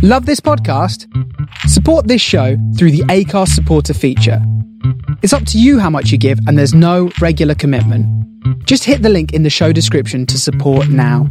Love this podcast? Support this show through the Acast supporter feature. It's up to you how much you give, and there's no regular commitment. Just hit the link in the show description to support now.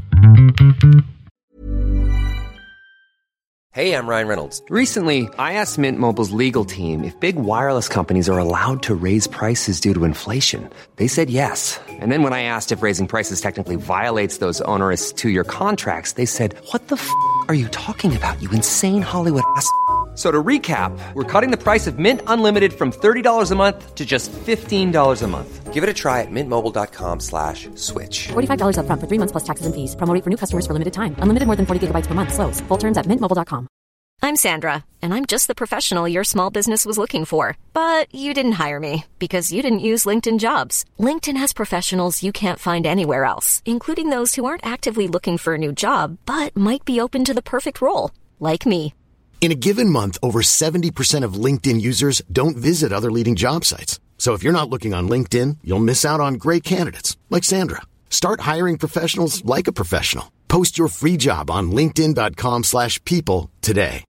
Hey, I'm Ryan Reynolds. Recently, I asked Mint Mobile's legal team if big wireless companies are allowed to raise prices due to inflation. They said yes. And then when I asked if raising prices technically violates those onerous two-year contracts, they said, "What the f*** are you talking about, you insane Hollywood ass?" So to recap, we're cutting the price of Mint Unlimited from $30 a month to just $15 a month. Give it a try at mintmobile.com/switch. $45 up front for 3 months plus taxes and fees. Promo rate for new customers for limited time. Unlimited more than 40 gigabytes per month. Slows full terms at mintmobile.com. I'm Sandra, and I'm just the professional your small business was looking for. But you didn't hire me because you didn't use LinkedIn Jobs. LinkedIn has professionals you can't find anywhere else, including those who aren't actively looking for a new job, but might be open to the perfect role, like me. In a given month, over 70% of LinkedIn users don't visit other leading job sites. So if you're not looking on LinkedIn, you'll miss out on great candidates like Sandra. Start hiring professionals like a professional. Post your free job on linkedin.com/people today.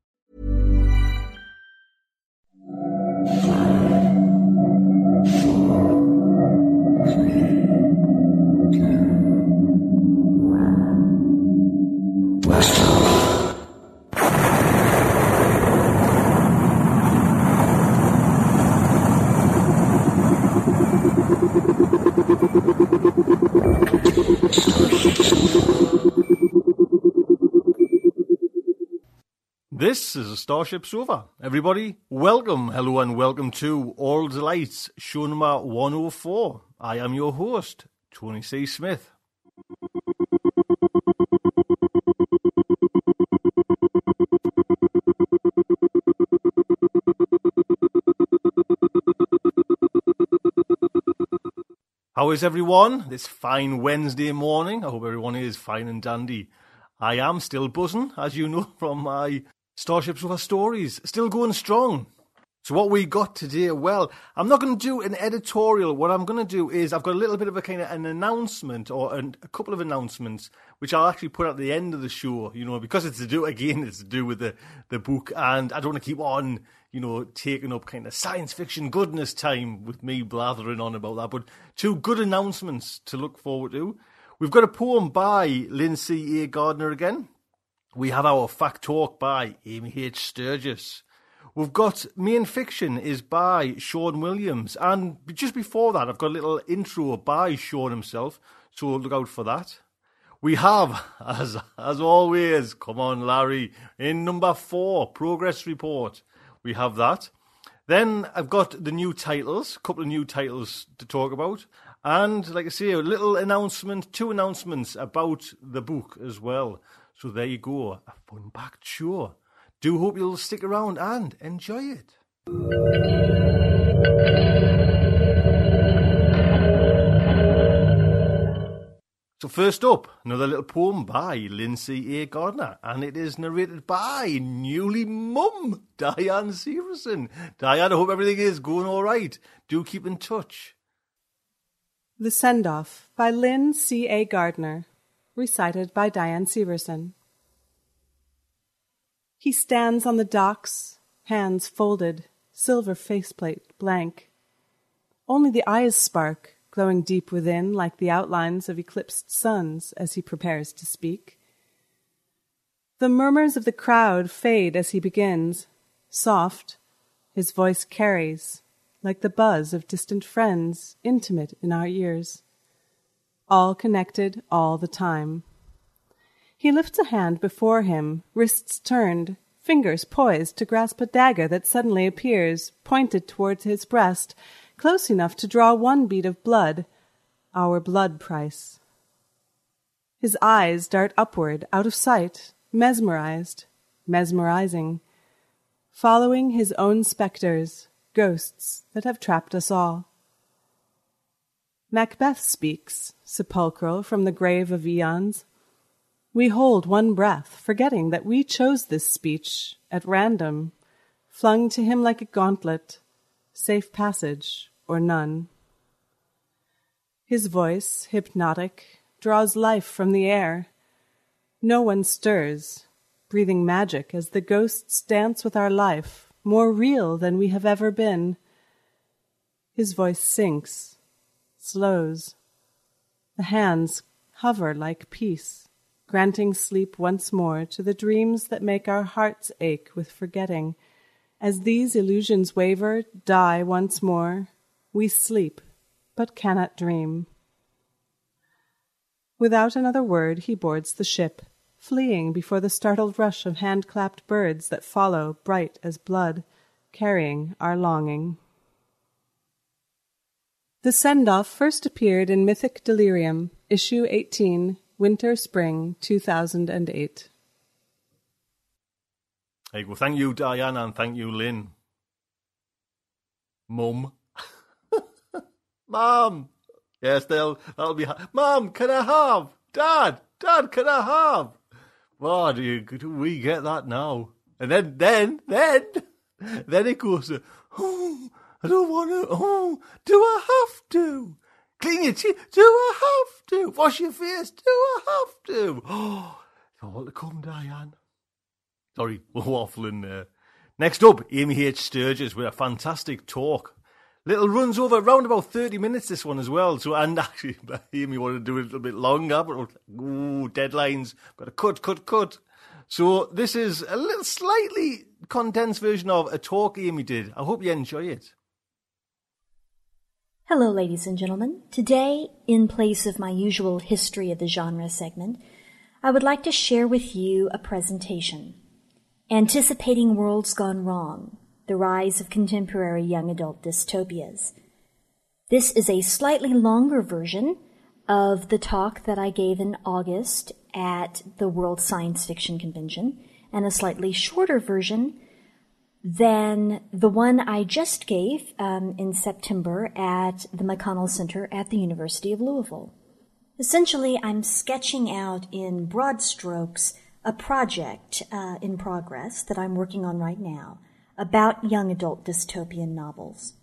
This is a Starship Sofa. Everybody, welcome, hello and welcome to All Delights, show number 104. I am your host, Tony C. Smith. How is everyone this fine Wednesday morning? I hope everyone is fine and dandy. I am still buzzing, as you know from my Starship Sofa stories, still going strong. So what we got today, well, I'm not going to do an editorial. What I'm going to do is I've got a little bit of a kind of an announcement or a couple of announcements, which I'll actually put at the end of the show, you know, because it's to do with the book, and I don't want to keep on, you know, taking up kind of science fiction goodness time with me blathering on about that. But two good announcements to look forward to. We've got a poem by Lynn C. A. Gardner again. We have our Fact Talk by Amy H. Sturgis. We've got Main Fiction is by Sean Williams. And just before that, I've got a little intro by Sean himself, so look out for that. We have, as always, come on Larry, in number 4, Progress Report. We have that. Then I've got the new titles, a couple of new titles to talk about. And, like I say, a little announcement, 2 announcements about the book as well. So there you go, a fun-packed show. Do hope you'll stick around and enjoy it. So first up, another little poem by Lynn C. A. Gardner, and it is narrated by newly mum, Diane Severson. Diane, I hope everything is going all right. Do keep in touch. The Send-Off by Lynn C. A. Gardner. Recited by Diane Severson. He stands on the docks, hands folded, silver faceplate blank. Only the eyes spark, glowing deep within like the outlines of eclipsed suns as he prepares to speak. The murmurs of the crowd fade as he begins. Soft, his voice carries, like the buzz of distant friends, intimate in our ears. All connected all the time. He lifts a hand before him, wrists turned, fingers poised to grasp a dagger that suddenly appears, pointed towards his breast, close enough to draw one bead of blood, our blood price. His eyes dart upward, out of sight, mesmerized, mesmerizing, following his own specters, ghosts that have trapped us all. Macbeth speaks, sepulchral from the grave of eons. We hold one breath, forgetting that we chose this speech at random, flung to him like a gauntlet, safe passage or none. His voice, hypnotic, draws life from the air. No one stirs, breathing magic as the ghosts dance with our life, more real than we have ever been. His voice sinks, slows. The hands hover like peace, granting sleep once more to the dreams that make our hearts ache with forgetting. As these illusions waver, die once more, we sleep, but cannot dream. Without another word, he boards the ship, fleeing before the startled rush of hand-clapped birds that follow, bright as blood, carrying our longing. The Send-Off first appeared in Mythic Delirium, issue 18, Winter-Spring 2008. There you go. Thank you, Diane, and thank you, Lynn. Mum. Mum. Yes, that'll be... Mum, can I have? Dad, can I have? Why do we get that now? And then it goes to, oh, I don't want to, oh, do I have to? Clean your teeth, do I have to? Wash your face, do I have to? Oh, all to come, Diane. Sorry, we're waffling there. Next up, Amy H. Sturgis with a fantastic talk. Little runs over around about 30 minutes, this one as well. So, and actually, Amy wanted to do it a little bit longer, but deadlines, got to cut. So this is a little slightly condensed version of a talk Amy did. I hope you enjoy it. Hello, ladies and gentlemen. Today, in place of my usual History of the Genre segment, I would like to share with you a presentation, Anticipating Worlds Gone Wrong, The Rise of Contemporary Young Adult Dystopias. This is a slightly longer version of the talk that I gave in August at the World Science Fiction Convention, and a slightly shorter version than the one I just gave in September at the McConnell Center at the University of Louisville. Essentially, I'm sketching out in broad strokes a project in progress that I'm working on right now about young adult dystopian novels.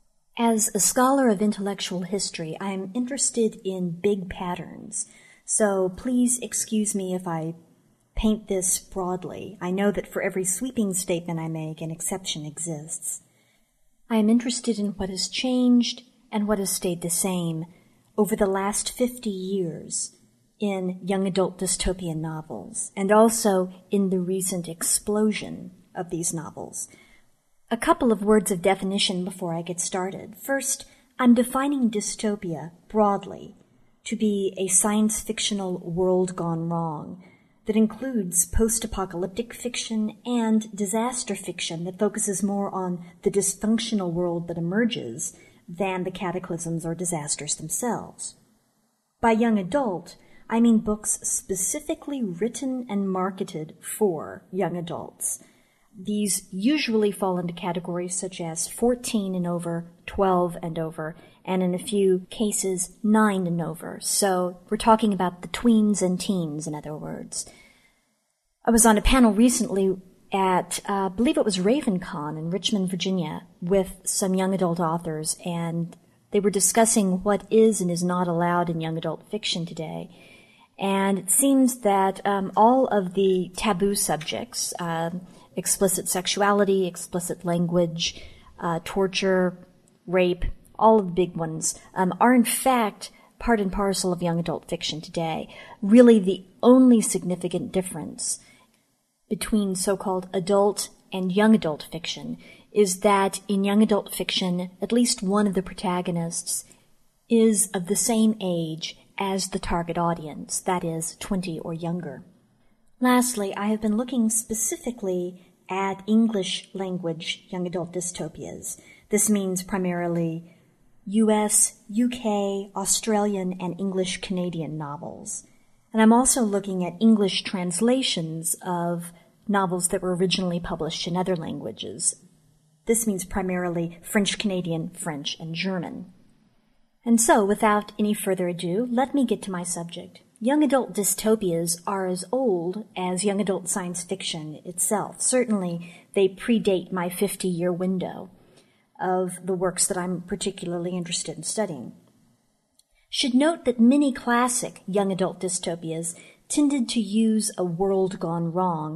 As a scholar of intellectual history, I am interested in big patterns, so please excuse me if I paint this broadly. I know that for every sweeping statement I make, an exception exists. I am interested in what has changed and what has stayed the same over the last 50 years in young adult dystopian novels, and also in the recent explosion of these novels. A couple of words of definition before I get started. First, I'm defining dystopia broadly to be a science-fictional world gone wrong that includes post-apocalyptic fiction and disaster fiction that focuses more on the dysfunctional world that emerges than the cataclysms or disasters themselves. By young adult, I mean books specifically written and marketed for young adults. These usually fall into categories such as 14 and over, 12 and over, and in a few cases, 9 and over. So we're talking about the tweens and teens, in other words. I was on a panel recently at, I believe it was RavenCon in Richmond, Virginia, with some young adult authors, and they were discussing what is and is not allowed in young adult fiction today. And it seems that all of the taboo subjects, explicit sexuality, explicit language, torture, rape, all of the big ones, are in fact part and parcel of young adult fiction today. Really the only significant difference between so-called adult and young adult fiction is that in young adult fiction, at least one of the protagonists is of the same age as the target audience, that is, 20 or younger. Lastly, I have been looking specifically at English language young adult dystopias. This means primarily US, UK, Australian, and English Canadian novels. And I'm also looking at English translations of novels that were originally published in other languages. This means primarily French Canadian, French, and German. And so, without any further ado, let me get to my subject. Young adult dystopias are as old as young adult science fiction itself. Certainly, they predate my 50-year window of the works that I'm particularly interested in studying. Should note that many classic young adult dystopias tended to use a world gone wrong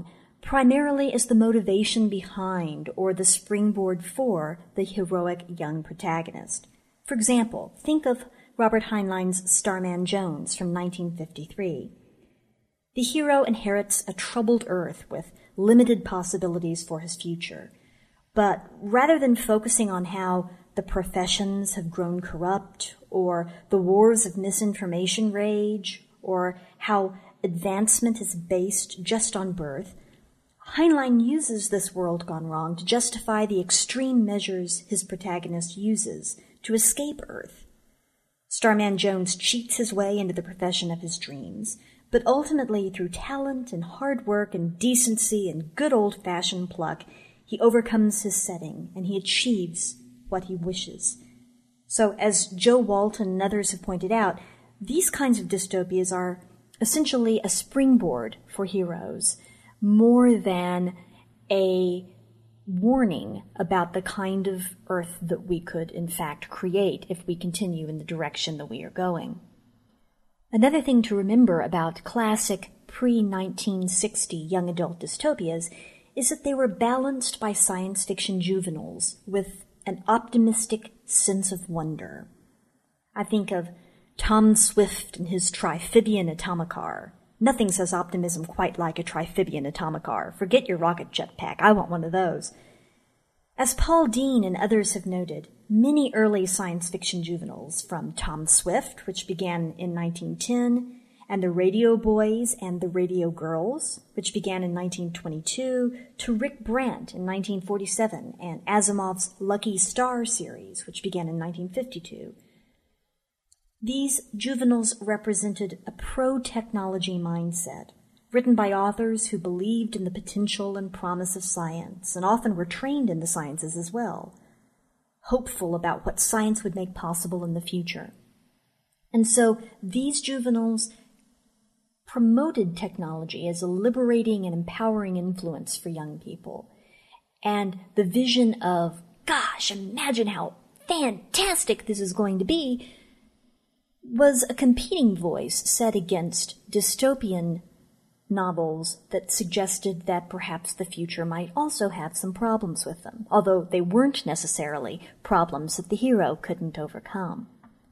primarily as the motivation behind or the springboard for the heroic young protagonist. For example, think of Robert Heinlein's Starman Jones from 1953. The hero inherits a troubled Earth with limited possibilities for his future. But rather than focusing on how the professions have grown corrupt, or the wars of misinformation rage, or how advancement is based just on birth, Heinlein uses this world gone wrong to justify the extreme measures his protagonist uses to escape Earth. Starman Jones cheats his way into the profession of his dreams, but ultimately, through talent and hard work and decency and good old-fashioned pluck, he overcomes his setting and he achieves what he wishes. So, as Joe Walton and others have pointed out, these kinds of dystopias are essentially a springboard for heroes, more than a warning about the kind of Earth that we could, in fact, create if we continue in the direction that we are going. Another thing to remember about classic pre-1960 young adult dystopias is that they were balanced by science fiction juveniles with an optimistic sense of wonder. I think of Tom Swift and his Triphibian Atomicar. Nothing says optimism quite like a Triphibian Atomicar. Forget your rocket jetpack. I want one of those. As Paul Dean and others have noted, many early science fiction juveniles, from Tom Swift, which began in 1910, and the Radio Boys and the Radio Girls, which began in 1922, to Rick Brandt in 1947, and Asimov's Lucky Star series, which began in 1952. These juveniles represented a pro-technology mindset, written by authors who believed in the potential and promise of science, and often were trained in the sciences as well, hopeful about what science would make possible in the future. And so these juveniles promoted technology as a liberating and empowering influence for young people. And the vision of, gosh, imagine how fantastic this is going to be, was a competing voice set against dystopian novels that suggested that perhaps the future might also have some problems with them, although they weren't necessarily problems that the hero couldn't overcome.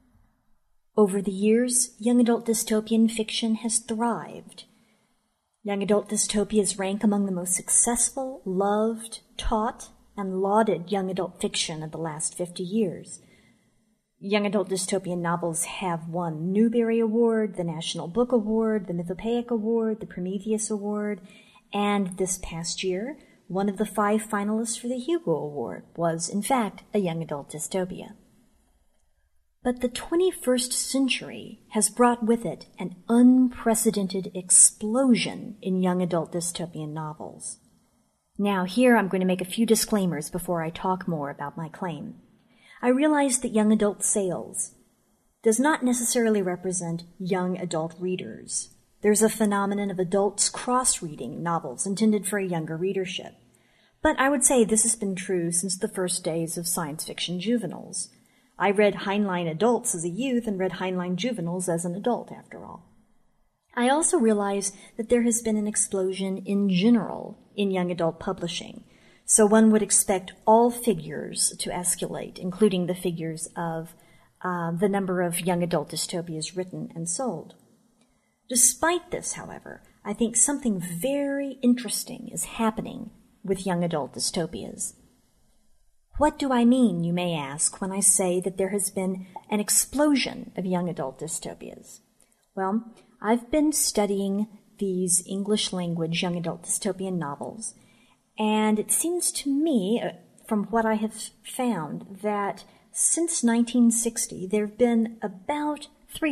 Over the years, young adult dystopian fiction has thrived. Young adult dystopias rank among the most successful, loved, taught, and lauded young adult fiction of the last 50 years. Young adult dystopian novels have won Newbery Award, the National Book Award, the Mythopoeic Award, the Prometheus Award, and this past year, one of the 5 finalists for the Hugo Award was, in fact, a young adult dystopia. But the 21st century has brought with it an unprecedented explosion in young adult dystopian novels. Now, here I'm going to make a few disclaimers before I talk more about my claim. I realize that young adult sales does not necessarily represent young adult readers. There's a phenomenon of adults cross-reading novels intended for a younger readership. But I would say this has been true since the first days of science fiction juveniles. I read Heinlein adults as a youth and read Heinlein juveniles as an adult, after all. I also realize that there has been an explosion in general in young adult publishing. So one would expect all figures to escalate, including the figures of the number of young adult dystopias written and sold. Despite this, however, I think something very interesting is happening with young adult dystopias. What do I mean, you may ask, when I say that there has been an explosion of young adult dystopias? Well, I've been studying these English language young adult dystopian novels, and it seems to me, from what I have found, that since 1960 there have been about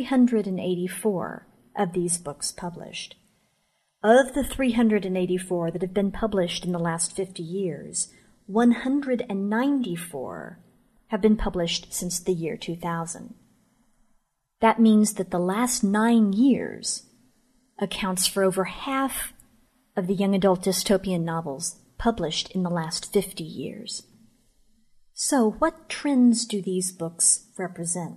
384 of these books published. Of the 384 that have been published in the last 50 years, 194 have been published since the year 2000. That means that the last 9 years accounts for over half of the young adult dystopian novels published in the last 50 years. So, what trends do these books represent?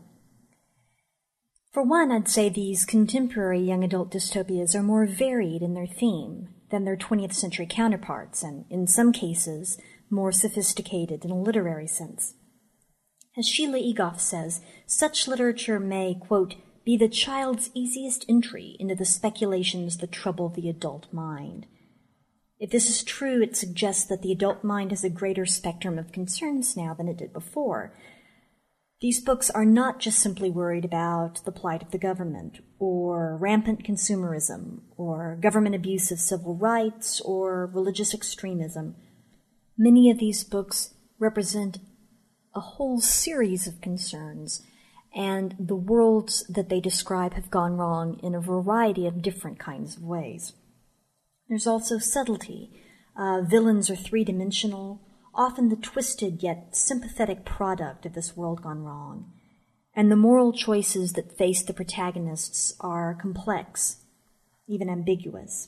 For one, I'd say these contemporary young adult dystopias are more varied in their theme than their 20th century counterparts, and in some cases, more sophisticated in a literary sense. As Sheila Egoff says, such literature may, quote, be the child's easiest entry into the speculations that trouble the adult mind. If this is true, it suggests that the adult mind has a greater spectrum of concerns now than it did before. These books are not just simply worried about the plight of the government, or rampant consumerism, or government abuse of civil rights, or religious extremism. Many of these books represent a whole series of concerns, and the worlds that they describe have gone wrong in a variety of different kinds of ways. There's also subtlety. Villains are three-dimensional, often the twisted yet sympathetic product of this world gone wrong. And the moral choices that face the protagonists are complex, even ambiguous.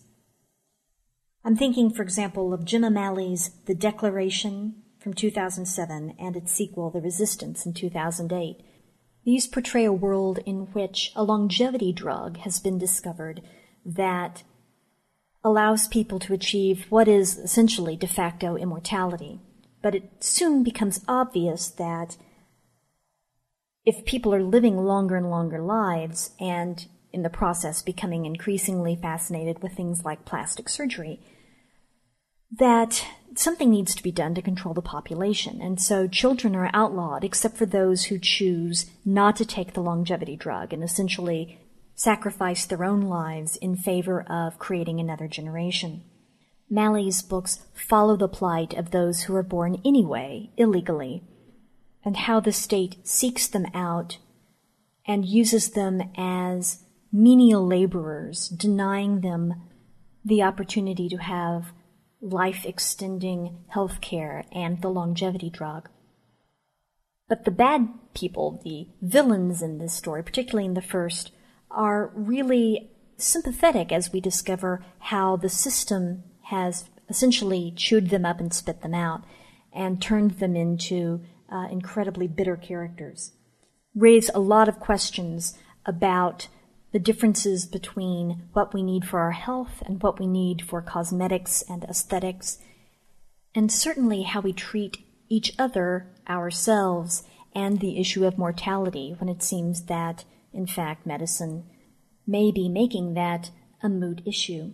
I'm thinking, for example, of Jim O'Malley's The Declaration from 2007 and its sequel, The Resistance, in 2008. These portray a world in which a longevity drug has been discovered that allows people to achieve what is essentially de facto immortality. But it soon becomes obvious that if people are living longer and longer lives and in the process becoming increasingly fascinated with things like plastic surgery, that something needs to be done to control the population. And so children are outlawed except for those who choose not to take the longevity drug and essentially sacrifice their own lives in favor of creating another generation. Malley's books follow the plight of those who are born anyway, illegally, and how the state seeks them out and uses them as menial laborers, denying them the opportunity to have life-extending health care and the longevity drug. But the bad people, the villains in this story, particularly in the first, are really sympathetic as we discover how the system has essentially chewed them up and spit them out and turned them into incredibly bitter characters. Raise a lot of questions about the differences between what we need for our health and what we need for cosmetics and aesthetics, and certainly how we treat each other, ourselves, and the issue of mortality when it seems that, in fact, medicine may be making that a moot issue.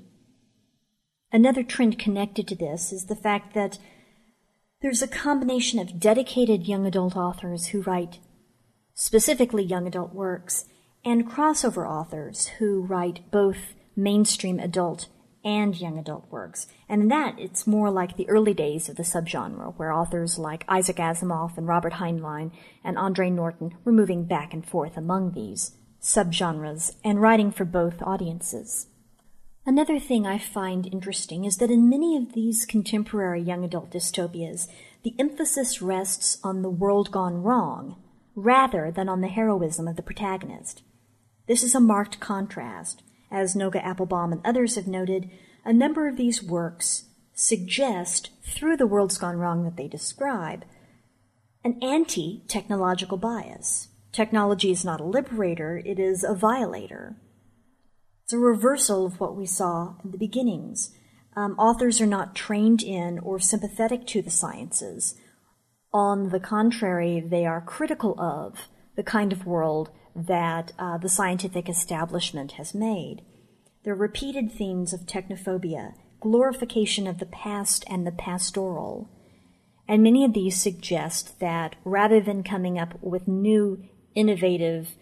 Another trend connected to this is the fact that there's a combination of dedicated young adult authors who write specifically young adult works and crossover authors who write both mainstream adult and young adult works. And in that, it's more like the early days of the subgenre, where authors like Isaac Asimov and Robert Heinlein and Andre Norton were moving back and forth among these subgenres and writing for both audiences. Another thing I find interesting is that in many of these contemporary young adult dystopias, the emphasis rests on the world gone wrong rather than on the heroism of the protagonist. This is a marked contrast. As Noga Applebaum and others have noted, a number of these works suggest, through the worlds gone wrong that they describe, an anti-technological bias. Technology is not a liberator, it is a violator. It's a reversal of what we saw in the beginnings. Authors are not trained in or sympathetic to the sciences. On the contrary, they are critical of the kind of world that the scientific establishment has made. There are repeated themes of technophobia, glorification of the past and the pastoral. And many of these suggest that rather than coming up with new, innovative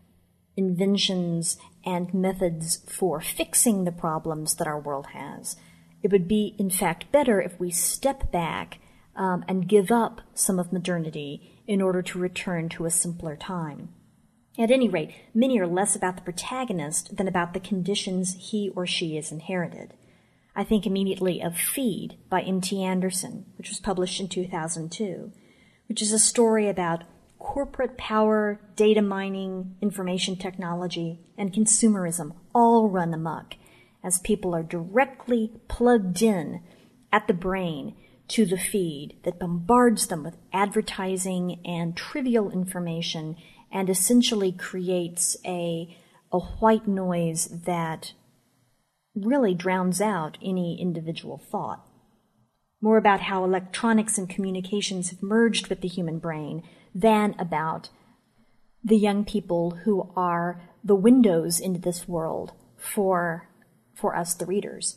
inventions and methods for fixing the problems that our world has, it would be, in fact, better if we step back and give up some of modernity in order to return to a simpler time. At any rate, many are less about the protagonist than about the conditions he or she has inherited. I think immediately of Feed by M.T. Anderson, which was published in 2002, which is a story about corporate power, data mining, information technology, and consumerism all run amok as people are directly plugged in at the brain to the feed that bombards them with advertising and trivial information and essentially creates a white noise that really drowns out any individual thought. More about how electronics and communications have merged with the human brain than about the young people who are the windows into this world for us, the readers.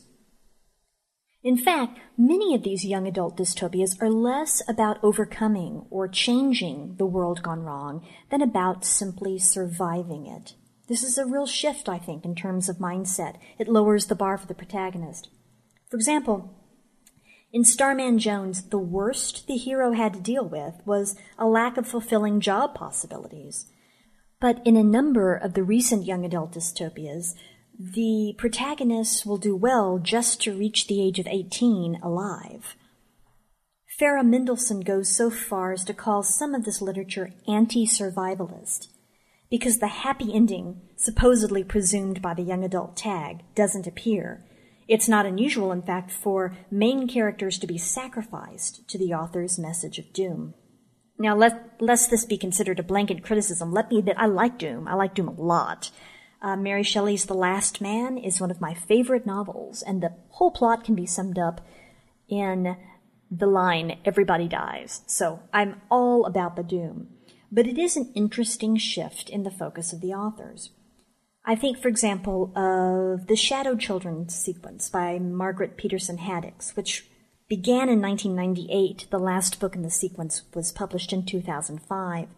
In fact, many of these young adult dystopias are less about overcoming or changing the world gone wrong than about simply surviving it. This is a real shift, I think, in terms of mindset. It lowers the bar for the protagonist. For example, in Starman Jones, the worst the hero had to deal with was a lack of fulfilling job possibilities. But in a number of the recent young adult dystopias, the protagonists will do well just to reach the age of 18 alive. Farah Mendlesohn goes so far as to call some of this literature anti-survivalist, because the happy ending, supposedly presumed by the young adult tag, doesn't appear. It's not unusual, in fact, for main characters to be sacrificed to the author's message of doom. Now, lest this be considered a blanket criticism, let me admit I like Doom. I like Doom a lot. Mary Shelley's The Last Man is one of my favorite novels, and the whole plot can be summed up in the line, everybody dies. So I'm all about the Doom. But it is an interesting shift in the focus of the authors. I think, for example, of the Shadow Children sequence by Margaret Peterson Haddix, which began in 1998. The last book in the sequence was published in 2005.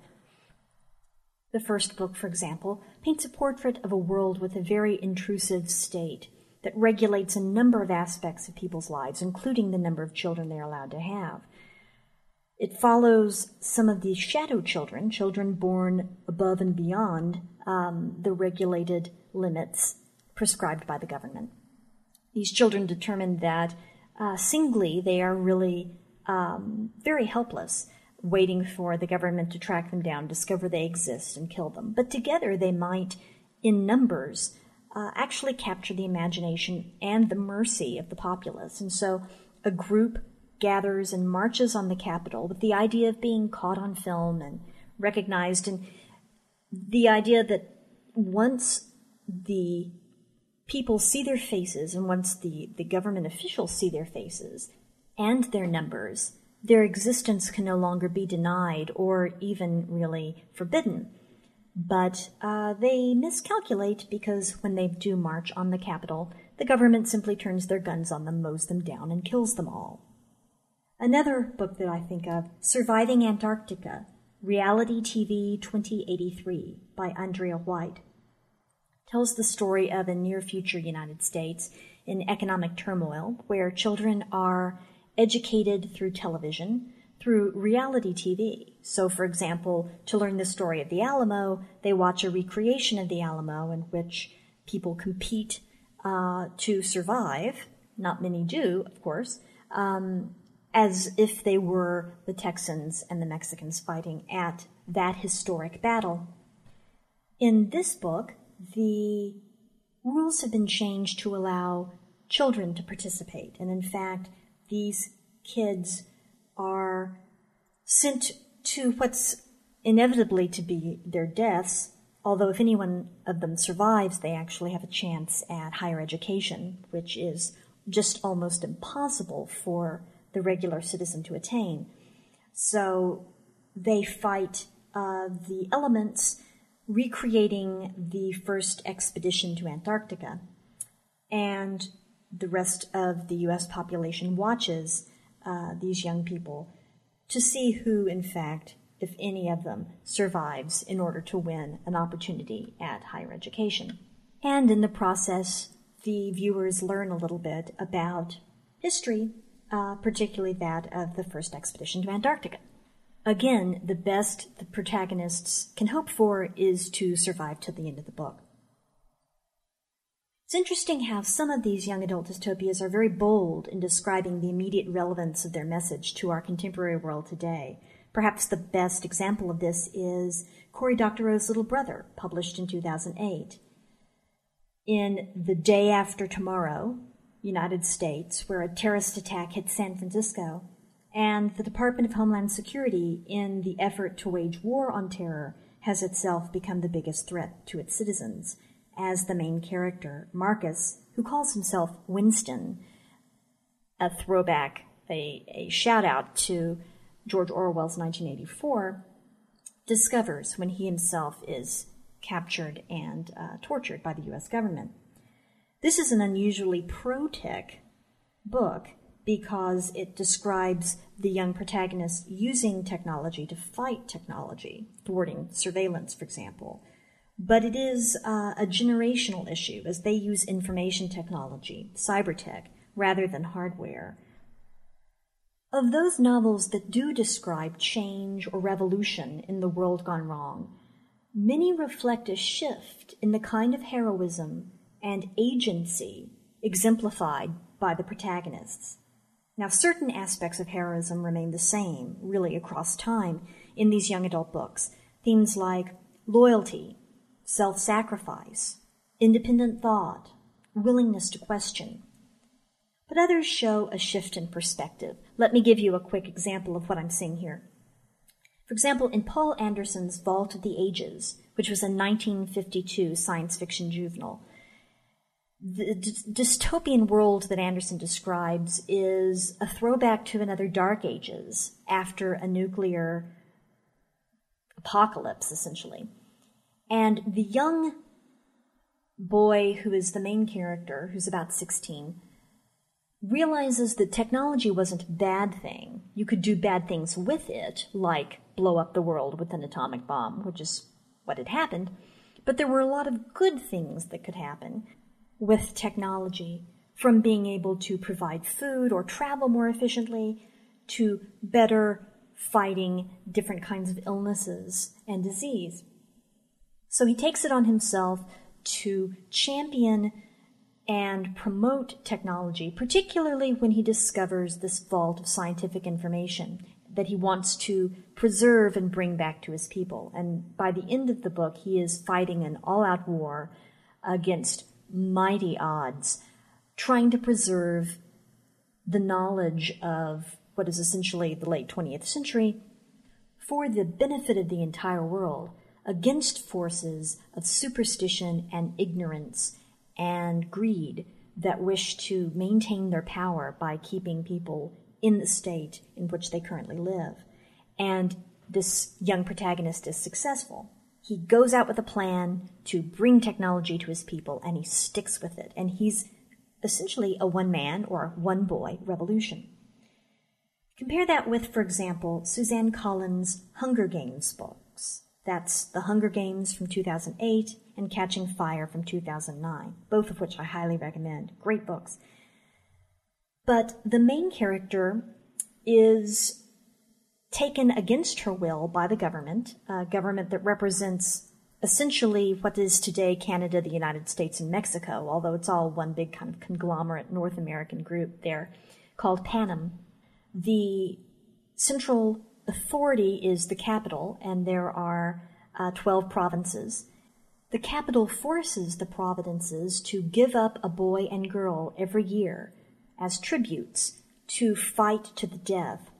The first book, for example, paints a portrait of a world with a very intrusive state that regulates a number of aspects of people's lives, including the number of children they're allowed to have. It follows some of these shadow children, children born above and beyond the regulated limits prescribed by the government. These children determine that singly they are really very helpless, waiting for the government to track them down, discover they exist, and kill them. But together they might, in numbers, actually capture the imagination and the mercy of the populace. And so a group gathers and marches on the Capitol with the idea of being caught on film and recognized, and the idea that once the people see their faces and once the government officials see their faces and their numbers, their existence can no longer be denied or even really forbidden. But they miscalculate, because when they do march on the Capitol, the government simply turns their guns on them, mows them down, and kills them all. Another book that I think of, Surviving Antarctica, Reality TV 2083 by Andrea White, tells the story of a near-future United States in economic turmoil where children are educated through television, through reality TV. So, for example, to learn the story of the Alamo, they watch a recreation of the Alamo in which people compete to survive. Not many do, of course, as if they were the Texans and the Mexicans fighting at that historic battle. In this book, the rules have been changed to allow children to participate. And in fact, these kids are sent to what's inevitably to be their deaths, although if any one of them survives, they actually have a chance at higher education, which is just almost impossible for the regular citizen to attain. So they fight the elements, recreating the first expedition to Antarctica, and the rest of the U.S. population watches these young people to see who, in fact, if any of them, survives in order to win an opportunity at higher education. And in the process, the viewers learn a little bit about history, particularly that of the first expedition to Antarctica. Again, the best the protagonists can hope for is to survive to the end of the book. It's interesting how some of these young adult dystopias are very bold in describing the immediate relevance of their message to our contemporary world today. Perhaps the best example of this is Cory Doctorow's Little Brother, published in 2008. In The Day After Tomorrow, United States, where a terrorist attack hit San Francisco, and the Department of Homeland Security, in the effort to wage war on terror, has itself become the biggest threat to its citizens, as the main character, Marcus, who calls himself Winston, a throwback, a shout-out to George Orwell's 1984, discovers when he himself is captured and tortured by the U.S. government. This is an unusually pro-tech book because it describes the young protagonist using technology to fight technology, thwarting surveillance, for example. But it is a generational issue as they use information technology, cybertech, rather than hardware. Of those novels that do describe change or revolution in the world gone wrong, many reflect a shift in the kind of heroism and agency exemplified by the protagonists. Now, certain aspects of heroism remain the same, really, across time in these young adult books. Themes like loyalty, self-sacrifice, independent thought, willingness to question. But others show a shift in perspective. Let me give you a quick example of what I'm seeing here. For example, in Paul Anderson's Vault of the Ages, which was a 1952 science fiction juvenile, the dystopian world that Anderson describes is a throwback to another Dark Ages after a nuclear apocalypse, essentially. And the young boy who is the main character, who's about 16, realizes that technology wasn't a bad thing. You could do bad things with it, like blow up the world with an atomic bomb, which is what had happened. But there were a lot of good things that could happen with technology, from being able to provide food or travel more efficiently to better fighting different kinds of illnesses and disease. So he takes it on himself to champion and promote technology, particularly when he discovers this vault of scientific information that he wants to preserve and bring back to his people. And by the end of the book, he is fighting an all-out war against mighty odds, trying to preserve the knowledge of what is essentially the late 20th century for the benefit of the entire world against forces of superstition and ignorance and greed that wish to maintain their power by keeping people in the state in which they currently live. And this young protagonist is successful. He goes out with a plan to bring technology to his people, and he sticks with it. And he's essentially a one-man or one-boy revolution. Compare that with, for example, Suzanne Collins' Hunger Games books. That's The Hunger Games from 2008 and Catching Fire from 2009, both of which I highly recommend. Great books. But the main character is taken against her will by the government, a government that represents essentially what is today Canada, the United States, and Mexico, although it's all one big kind of conglomerate North American group there called PANAM. The central authority is the capital, and there are 12 provinces. The capital forces the provinces to give up a boy and girl every year as tributes to fight to the death,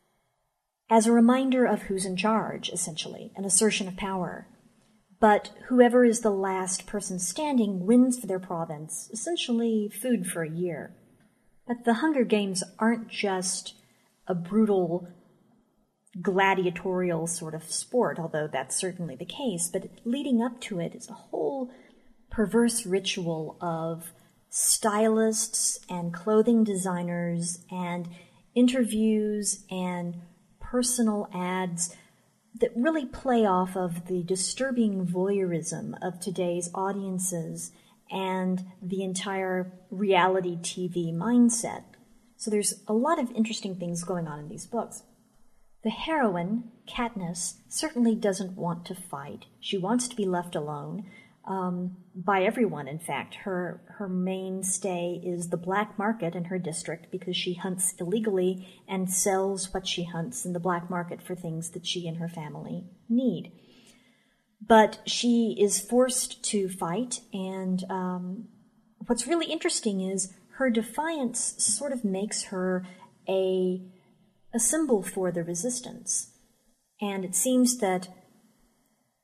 as a reminder of who's in charge, essentially, an assertion of power. But whoever is the last person standing wins for their province, essentially food for a year. But the Hunger Games aren't just a brutal gladiatorial sort of sport, although that's certainly the case, but leading up to it is a whole perverse ritual of stylists and clothing designers and interviews and personal ads that really play off of the disturbing voyeurism of today's audiences and the entire reality TV mindset. So there's a lot of interesting things going on in these books. The heroine, Katniss, certainly doesn't want to fight. She wants to be left alone by everyone, in fact. Her mainstay is the black market in her district because she hunts illegally and sells what she hunts in the black market for things that she and her family need. But she is forced to fight, and what's really interesting is her defiance sort of makes her a symbol for the resistance. And it seems that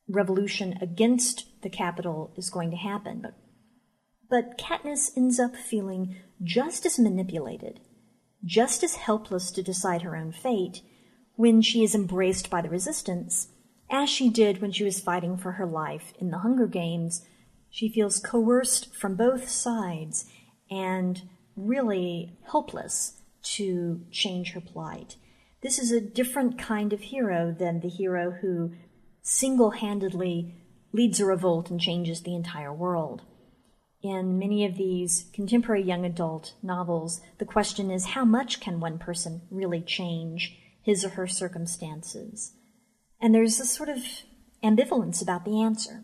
revolution against the capital is going to happen. But Katniss ends up feeling just as manipulated, just as helpless to decide her own fate when she is embraced by the resistance, as she did when she was fighting for her life in the Hunger Games. She feels coerced from both sides and really helpless to change her plight. This is a different kind of hero than the hero who single-handedly leads a revolt and changes the entire world. In many of these contemporary young adult novels, the question is, how much can one person really change his or her circumstances? And there's a sort of ambivalence about the answer.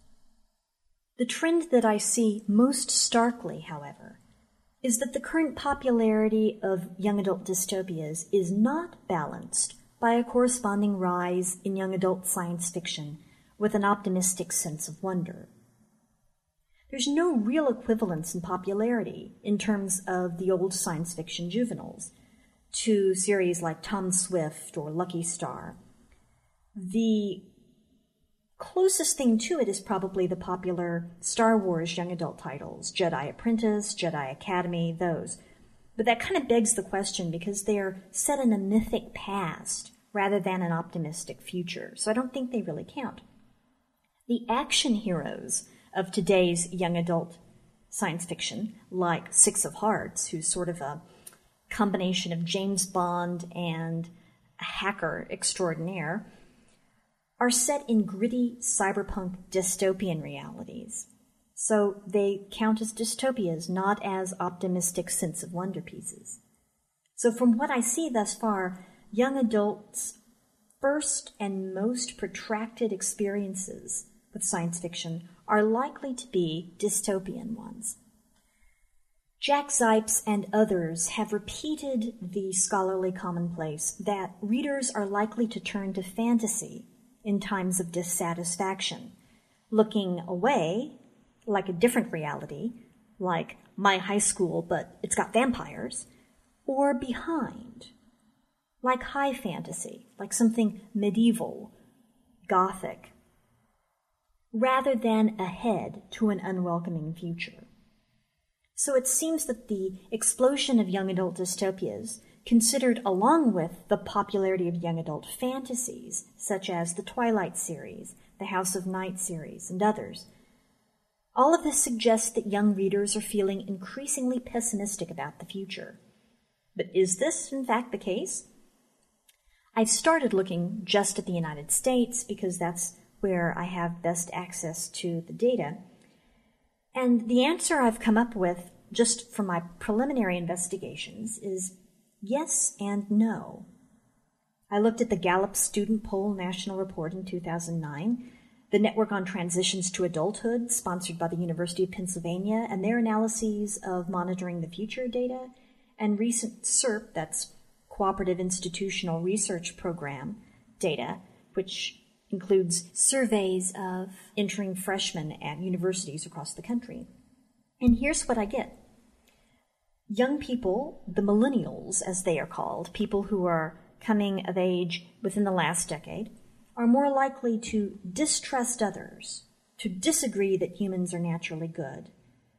The trend that I see most starkly, however, is that the current popularity of young adult dystopias is not balanced by a corresponding rise in young adult science fiction with an optimistic sense of wonder. There's no real equivalence in popularity in terms of the old science fiction juveniles to series like Tom Swift or Lucky Star. The closest thing to it is probably the popular Star Wars young adult titles, Jedi Apprentice, Jedi Academy, those. But that kind of begs the question because they're set in a mythic past rather than an optimistic future, so I don't think they really count. The action heroes of today's young adult science fiction, like Six of Hearts, who's sort of a combination of James Bond and a hacker extraordinaire, are set in gritty cyberpunk dystopian realities. So they count as dystopias, not as optimistic sense of wonder pieces. So from what I see thus far, young adults' first and most protracted experiences with science fiction are likely to be dystopian ones. Jack Zipes and others have repeated the scholarly commonplace that readers are likely to turn to fantasy in times of dissatisfaction, looking away like a different reality, like My High School, but it's got vampires, or behind, like high fantasy, like something medieval, gothic, rather than ahead to an unwelcoming future. So it seems that the explosion of young adult dystopias, considered along with the popularity of young adult fantasies, such as the Twilight series, the House of Night series, and others, all of this suggests that young readers are feeling increasingly pessimistic about the future. But is this, in fact, the case? I've started looking just at the United States because that's where I have best access to the data. And the answer I've come up with, just from my preliminary investigations, is yes and no. I looked at the Gallup Student Poll National Report in 2009, the Network on Transitions to Adulthood, sponsored by the University of Pennsylvania, and their analyses of monitoring the future data, and recent CIRP, that's Cooperative Institutional Research Program data, which includes surveys of entering freshmen at universities across the country. And here's what I get. Young people, the millennials as they are called, people who are coming of age within the last decade, are more likely to distrust others, to disagree that humans are naturally good,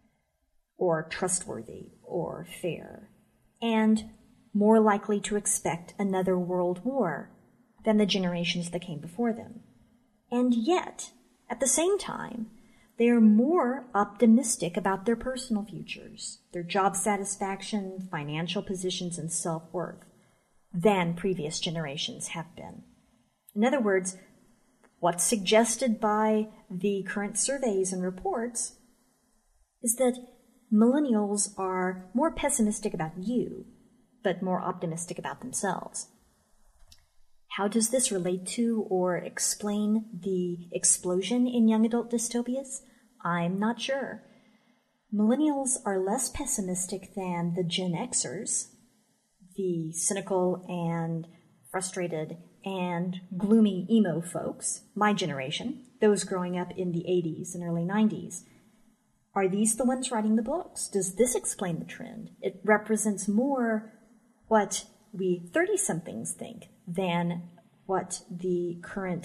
or trustworthy, or fair, and more likely to expect another world war than the generations that came before them. And yet, at the same time, they are more optimistic about their personal futures, their job satisfaction, financial positions, and self-worth than previous generations have been. In other words, what's suggested by the current surveys and reports is that millennials are more pessimistic about you, but more optimistic about themselves. How does this relate to or explain the explosion in young adult dystopias? I'm not sure. Millennials are less pessimistic than the Gen Xers, the cynical and frustrated and gloomy emo folks, my generation, those growing up in the 80s and early 90s. Are these the ones writing the books? Does this explain the trend? It represents more what we 30-somethings think than what the current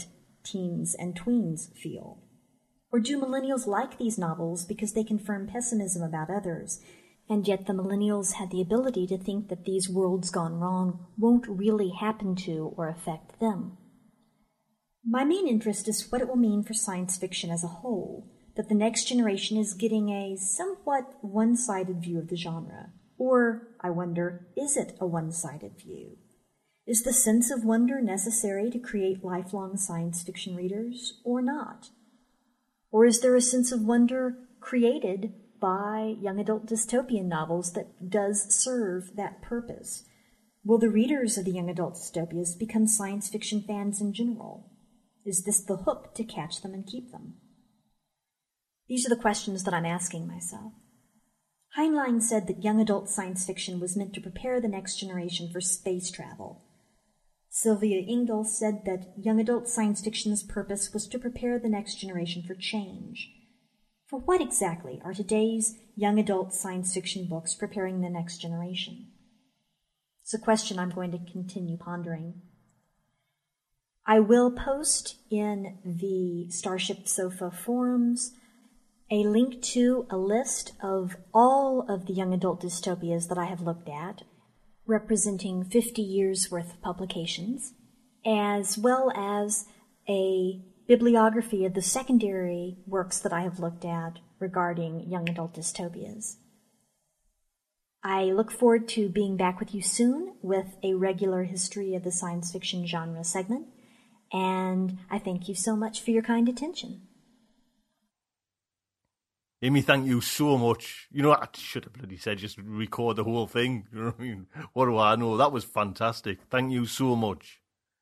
teens and tweens feel? Or do millennials like these novels because they confirm pessimism about others, and yet the millennials had the ability to think that these worlds gone wrong won't really happen to or affect them? My main interest is what it will mean for science fiction as a whole, that the next generation is getting a somewhat one-sided view of the genre. Or, I wonder, is it a one-sided view? Is the sense of wonder necessary to create lifelong science fiction readers, or not? Or is there a sense of wonder created by young adult dystopian novels that does serve that purpose? Will the readers of the young adult dystopias become science fiction fans in general? Is this the hook to catch them and keep them? These are the questions that I'm asking myself. Heinlein said that young adult science fiction was meant to prepare the next generation for space travel. Sylvia Engdahl said that young adult science fiction's purpose was to prepare the next generation for change. For what exactly are today's young adult science fiction books preparing the next generation? It's a question I'm going to continue pondering. I will post in the Starship Sofa forums a link to a list of all of the young adult dystopias that I have looked at, representing 50 years' worth of publications, as well as a bibliography of the secondary works that I have looked at regarding young adult dystopias. I look forward to being back with you soon with a regular history of the science fiction genre segment, and I thank you so much for your kind attention. Amy, thank you so much. You know, I should have bloody said just record the whole thing. You know what I mean? What do I know? That was fantastic. Thank you so much.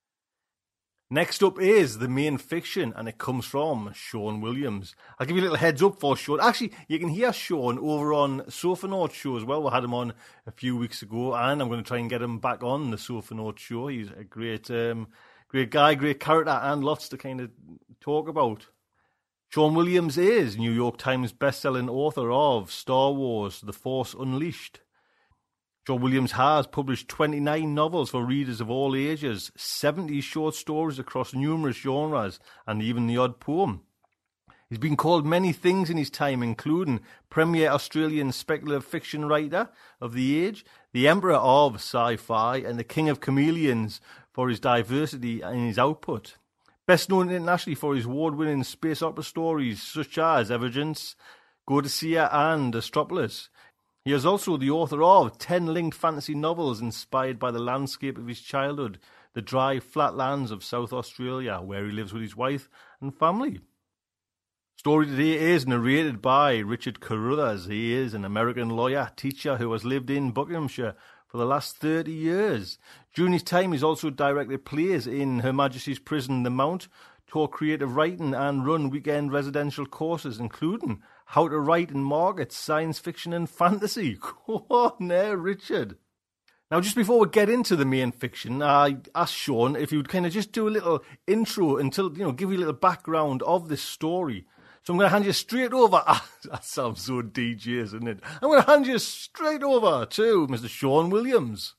Next up is the main fiction, and it comes from Sean Williams. I'll give you a little heads up for Sean. Actually, you can hear Sean over on Sophonaut show as well. We had him on a few weeks ago, and I'm going to try and get him back on the Sophonaut show. He's a great guy, great character, and lots to kind of talk about. Sean Williams is New York Times best-selling author of Star Wars: The Force Unleashed. Sean Williams has published 29 novels for readers of all ages, 70 short stories across numerous genres, and even the odd poem. He's been called many things in his time, including Premier Australian Speculative Fiction Writer of the Age, the Emperor of Sci-Fi, and the King of Chameleons for his diversity in his output. Best known internationally for his award-winning space opera stories such as Emergence, Godicea and Astropolis. He is also the author of 10 linked fantasy novels inspired by the landscape of his childhood, the dry, flat lands of South Australia, where he lives with his wife and family. Story today is narrated by Richard Carruthers. He is an American lawyer, teacher who has lived in Buckinghamshire for the last 30 years. During his time, he's also directed plays in Her Majesty's Prison, The Mount, taught creative writing and run weekend residential courses, including how to write and market science fiction and fantasy. Go on there, Richard. Now, just before we get into the main fiction, I asked Sean if he would kind of just do a little intro until, give you a little background of this story. So I'm going to hand you straight over. That sounds so DJ, isn't it? I'm going to hand you straight over to Mr. Sean Williams.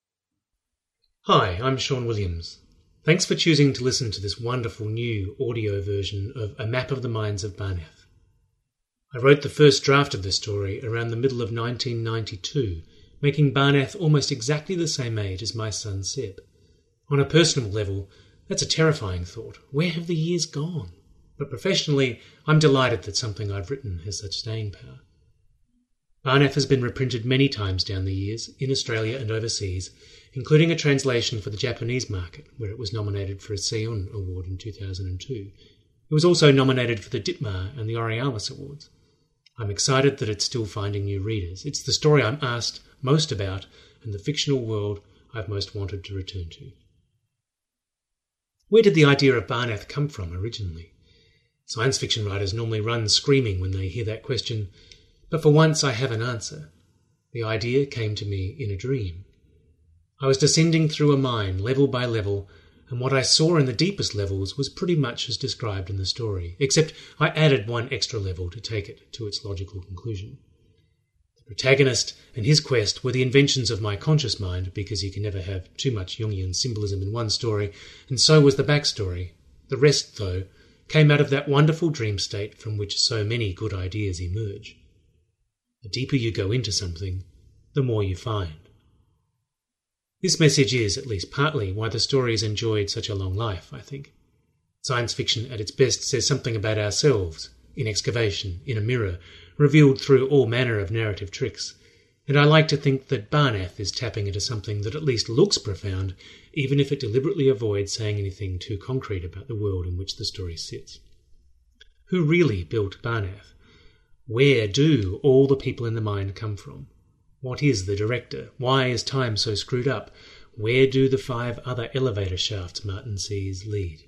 Hi, I'm Sean Williams. Thanks for choosing to listen to this wonderful new audio version of A Map of the Mines of Barneth. I wrote the first draft of the story around the middle of 1992, making Barneth almost exactly the same age as my son Seb. On a personal level, that's a terrifying thought. Where have the years gone? But professionally, I'm delighted that something I've written has such staying power. Barneth has been reprinted many times down the years, in Australia and overseas, including a translation for the Japanese market, where it was nominated for a Seiun Award in 2002. It was also nominated for the Ditmar and the Aurealis Awards. I'm excited that it's still finding new readers. It's the story I'm asked most about and the fictional world I've most wanted to return to. Where did the idea of Barneth come from originally? Science fiction writers normally run screaming when they hear that question, but for once I have an answer. The idea came to me in a dream. I was descending through a mine, level by level, and what I saw in the deepest levels was pretty much as described in the story, except I added one extra level to take it to its logical conclusion. The protagonist and his quest were the inventions of my conscious mind, because you can never have too much Jungian symbolism in one story, and so was the backstory. The rest, though, came out of that wonderful dream state from which so many good ideas emerge. The deeper you go into something, the more you find. This message is, at least partly, why the story has enjoyed such a long life, I think. Science fiction at its best says something about ourselves, in excavation, in a mirror, revealed through all manner of narrative tricks, and I like to think that Barnath is tapping into something that at least looks profound, even if it deliberately avoids saying anything too concrete about the world in which the story sits. Who really built Barnath? Where do all the people in the mine come from? What is the director? Why is time so screwed up? Where do the 5 other elevator shafts Martin sees lead?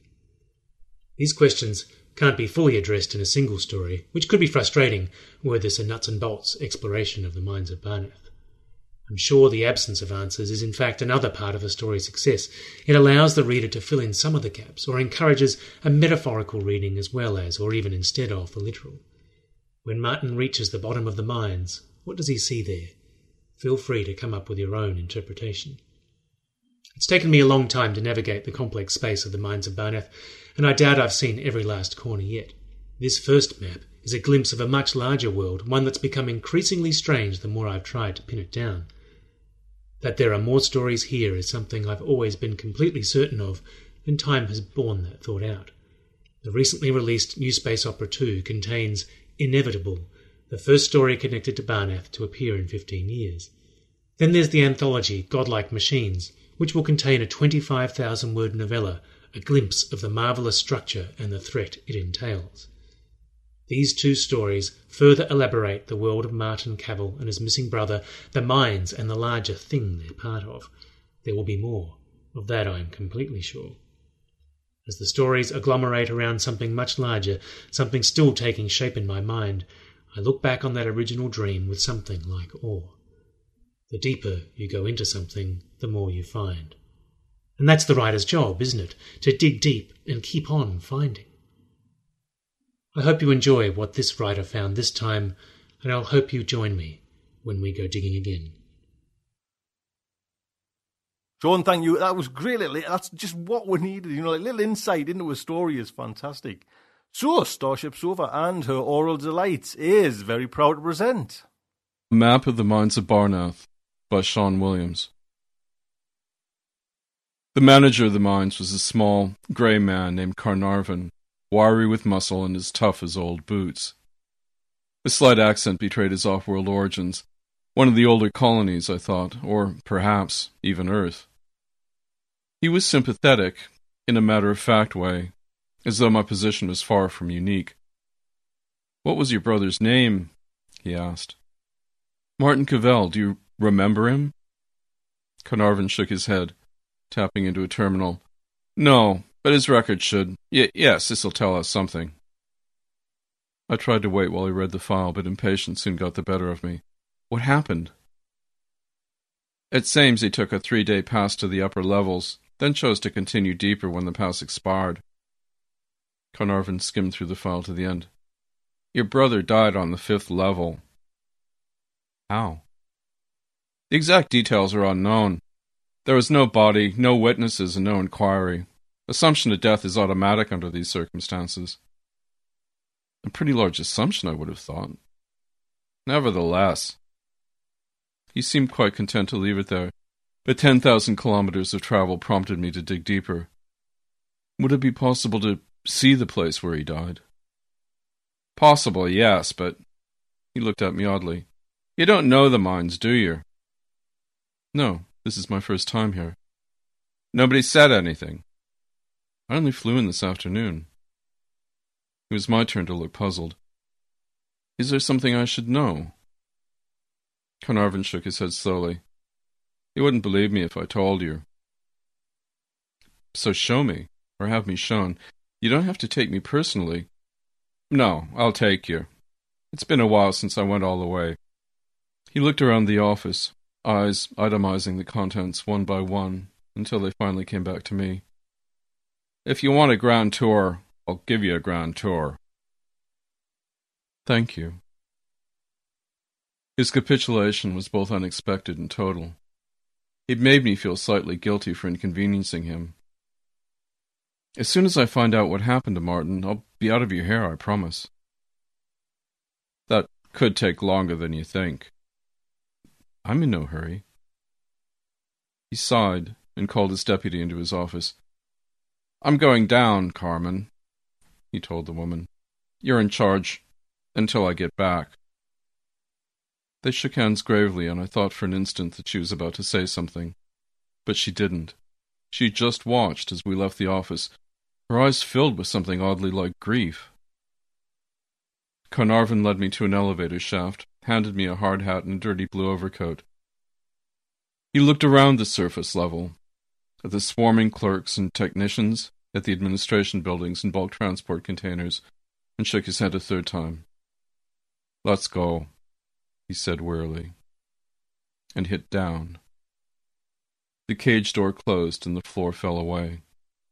These questions can't be fully addressed in a single story, which could be frustrating were this a nuts and bolts exploration of the mines of Barnath. I'm sure the absence of answers is in fact another part of a story's success. It allows the reader to fill in some of the gaps, or encourages a metaphorical reading as well as, or even instead of, the literal. When Martin reaches the bottom of the mines, what does he see there? Feel free to come up with your own interpretation. It's taken me a long time to navigate the complex space of the mines of Barnath, and I doubt I've seen every last corner yet. This first map is a glimpse of a much larger world, one that's become increasingly strange the more I've tried to pin it down. That there are more stories here is something I've always been completely certain of, and time has borne that thought out. The recently released New Space Opera 2 contains Inevitable, the first story connected to Barnath to appear in 15 years. Then there's the anthology Godlike Machines, which will contain a 25,000-word novella, a glimpse of the marvellous structure and the threat it entails. These 2 stories further elaborate the world of Martin Cavell and his missing brother, the mines and the larger thing they're part of. There will be more. Of that I am completely sure. As the stories agglomerate around something much larger, something still taking shape in my mind, I look back on that original dream with something like awe. The deeper you go into something, the more you find. And that's the writer's job, isn't it? To dig deep and keep on finding. I hope you enjoy what this writer found this time, and I'll hope you join me when we go digging again. John, thank you. That was great. That's just what we needed. A little insight into a story is fantastic. So, Starship Sofa and her oral delights is very proud to present A Map of the Mines of Barnath by Sean Williams. The manager of the mines was a small, grey man named Carnarvon, wiry with muscle and as tough as old boots. A slight accent betrayed his off-world origins, one of the older colonies, I thought, or perhaps even Earth. He was sympathetic, in a matter-of-fact way, as though my position was far from unique. "What was your brother's name?" he asked. "Martin Cavell. Do you remember him?" Carnarvon shook his head, tapping into a terminal. "No, but his record should. Yes, this'll tell us something." I tried to wait while he read the file, but impatience soon got the better of me. "What happened?" "It seems he took a 3-day pass to the upper levels, then chose to continue deeper when the pass expired." Carnarvon skimmed through the file to the end. "Your brother died on the 5th level." "How?" "The exact details are unknown. There was no body, no witnesses, and no inquiry. Assumption of death is automatic under these circumstances." A pretty large assumption, I would have thought. Nevertheless, he seemed quite content to leave it there, but 10,000 kilometers of travel prompted me to dig deeper. Would it be possible to see the place where he died? "Possible, yes, but—" He looked at me oddly. "You don't know the mines, do you?" "No, this is my first time here." "Nobody said anything?" "I only flew in this afternoon." It was my turn to look puzzled. "Is there something I should know?" Carnarvon shook his head slowly. "You wouldn't believe me if I told you." "So show me, or have me shown. You don't have to take me personally." "No, I'll take you. It's been a while since I went all the way." He looked around the office, eyes itemizing the contents one by one, until they finally came back to me. "If you want a grand tour, I'll give you a grand tour." "Thank you." His capitulation was both unexpected and total. It made me feel slightly guilty for inconveniencing him. As soon as I find out what happened to Martin, I'll be out of your hair, I promise. That could take longer than you think. I'm in no hurry. He sighed and called his deputy into his office. I'm going down, Carmen, he told the woman. You're in charge until I get back. They shook hands gravely, and I thought for an instant that she was about to say something. But she didn't. She just watched as we left the office, her eyes filled with something oddly like grief. Carnarvon led me to an elevator shaft, handed me a hard hat and a dirty blue overcoat. He looked around the surface level, at the swarming clerks and technicians, at the administration buildings and bulk transport containers, and shook his head a third time. Let's go, he said wearily, and hit down. The cage door closed and the floor fell away.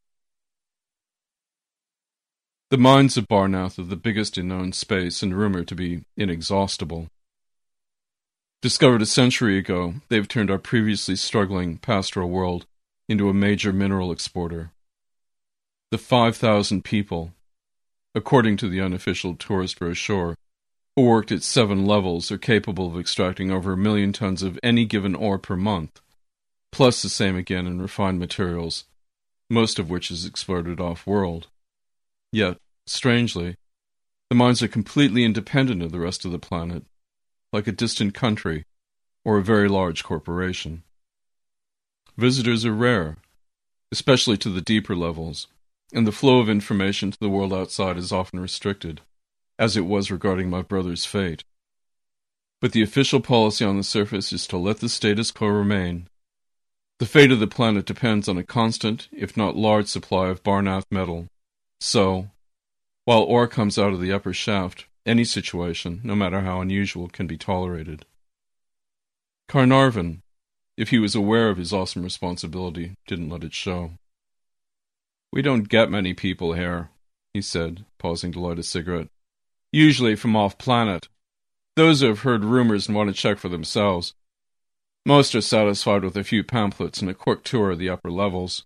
The mines of Barnath are the biggest in known space and rumored to be inexhaustible. Discovered a century ago, they've turned our previously struggling pastoral world into a major mineral exporter. The 5,000 people, according to the unofficial tourist brochure, who worked at 7 levels are capable of extracting over 1 million tons of any given ore per month, plus the same again in refined materials, most of which is exported off-world. Yet, strangely, the mines are completely independent of the rest of the planet, like a distant country or a very large corporation. Visitors are rare, especially to the deeper levels, and the flow of information to the world outside is often restricted, as it was regarding my brother's fate. But the official policy on the surface is to let the status quo remain. The fate of the planet depends on a constant, if not large, supply of Barnath metal. So, while ore comes out of the upper shaft, any situation, no matter how unusual, can be tolerated. Carnarvon, if he was aware of his awesome responsibility, didn't let it show. We don't get many people here, he said, pausing to light a cigarette. Usually from off-planet. Those who have heard rumors and want to check for themselves. Most are satisfied with a few pamphlets and a quick tour of the upper levels.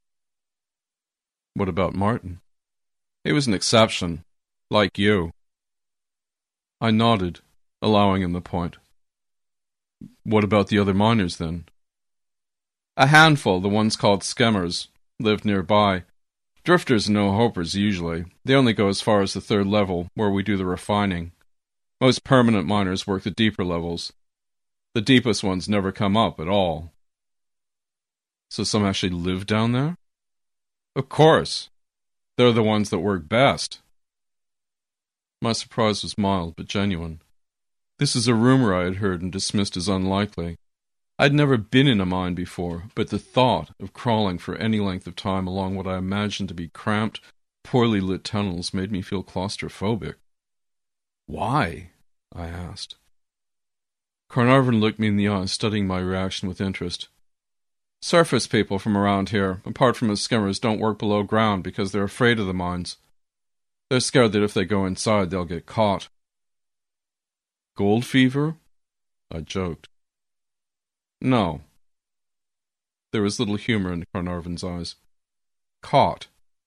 What about Martin? He was an exception, like you. I nodded, allowing him the point. What about the other miners, then? A handful, the ones called skimmers, lived nearby. Drifters and no-hopers, usually. They only go as far as the 3rd level, where we do the refining. Most permanent miners work the deeper levels. The deepest ones never come up at all. So some actually live down there? Of course. They're the ones that work best. My surprise was mild, but genuine. This is a rumor I had heard and dismissed as unlikely. I'd never been in a mine before, but the thought of crawling for any length of time along what I imagined to be cramped, poorly lit tunnels made me feel claustrophobic. Why? I asked. Carnarvon looked me in the eye, studying my reaction with interest. Surface people from around here, apart from us skimmers, don't work below ground because they're afraid of the mines. They're scared that if they go inside, they'll get caught. Gold fever? I joked. No. There was little humor in Carnarvon's eyes. Caught.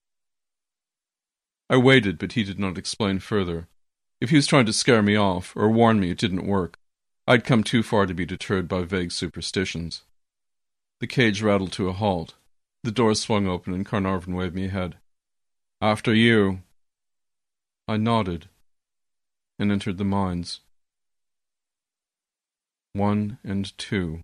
I waited, but he did not explain further. If he was trying to scare me off, or warn me it didn't work, I'd come too far to be deterred by vague superstitions. The cage rattled to a halt. The door swung open and Carnarvon waved me ahead. After you. I nodded and entered the mines. 1 and 2.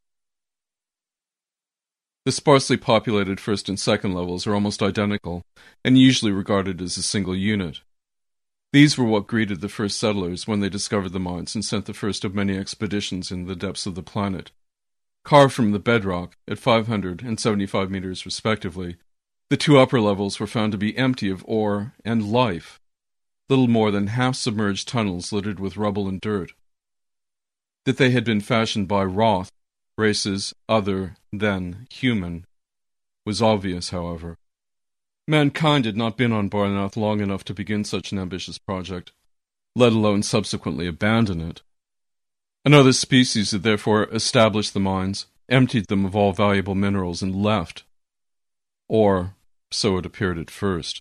The sparsely populated 1st and 2nd levels are almost identical, and usually regarded as a single unit. These were what greeted the first settlers when they discovered the mines and sent the first of many expeditions in the depths of the planet. Carved from the bedrock, at 500 and 75 meters respectively, the 2 upper levels were found to be empty of ore and life, little more than half-submerged tunnels littered with rubble and dirt. That they had been fashioned by Roth, races other than human, was obvious, however. Mankind had not been on Barnath long enough to begin such an ambitious project, let alone subsequently abandon it. Another species had therefore established the mines, emptied them of all valuable minerals, and left. Or, So it appeared at first.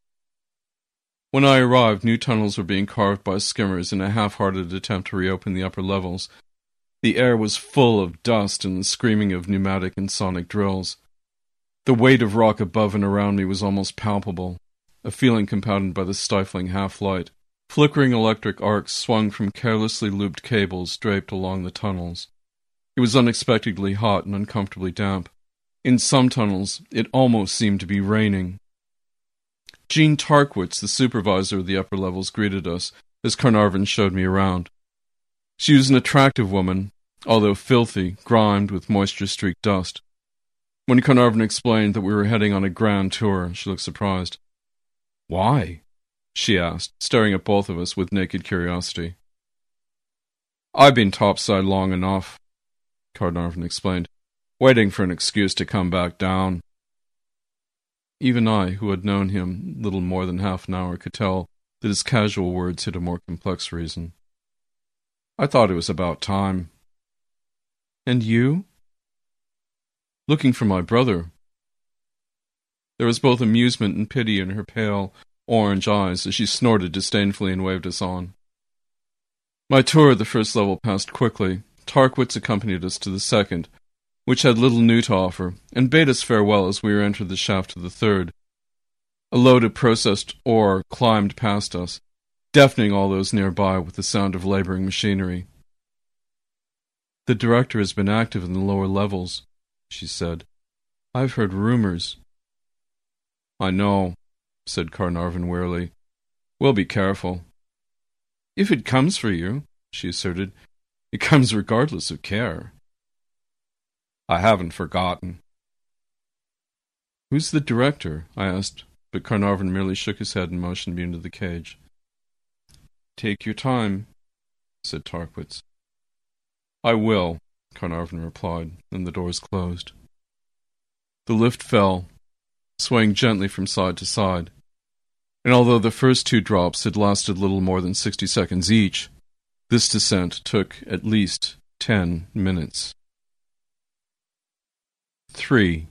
When I arrived, new tunnels were being carved by skimmers in a half-hearted attempt to reopen the upper levels. The air was full of dust and the screaming of pneumatic and sonic drills. The weight of rock above and around me was almost palpable, a feeling compounded by the stifling half-light. Flickering electric arcs swung from carelessly looped cables draped along the tunnels. It was unexpectedly hot and uncomfortably damp. In some tunnels, it almost seemed to be raining. Jean Tarkwitz, the supervisor of the upper levels, greeted us as Carnarvon showed me around. She was an attractive woman, although filthy, grimed with moisture-streaked dust. When Carnarvon explained that we were heading on a grand tour, she looked surprised. "Why?" she asked, staring at both of us with naked curiosity. "I've been topside long enough," Carnarvon explained, "waiting for an excuse to come back down." Even I, who had known him little more than half an hour, could tell that his casual words hid a more complex reason. "I thought it was about time." "And you?" "Looking for my brother." There was both amusement and pity in her pale, orange eyes as she snorted disdainfully and waved us on. My tour of the first level passed quickly. Tarkwitz accompanied us to the second, which had little new to offer, and bade us farewell as we entered the shaft of the third. A load of processed ore climbed past us, deafening all those nearby with the sound of laboring machinery. "The director has been active in the lower levels," she said. "I've heard rumors." "I know," said Carnarvon wearily. "We'll be careful." "If it comes for you," she asserted, "it comes regardless of care." "I haven't forgotten." "Who's the director?" I asked, but Carnarvon merely shook his head and motioned me into the cage. "Take your time," said Tarkwitz. "I will," Carnarvon replied, and the doors closed. The lift fell, swaying gently from side to side, and although the first two drops had lasted little more than 60 seconds each, this descent took at least 10 minutes. 3.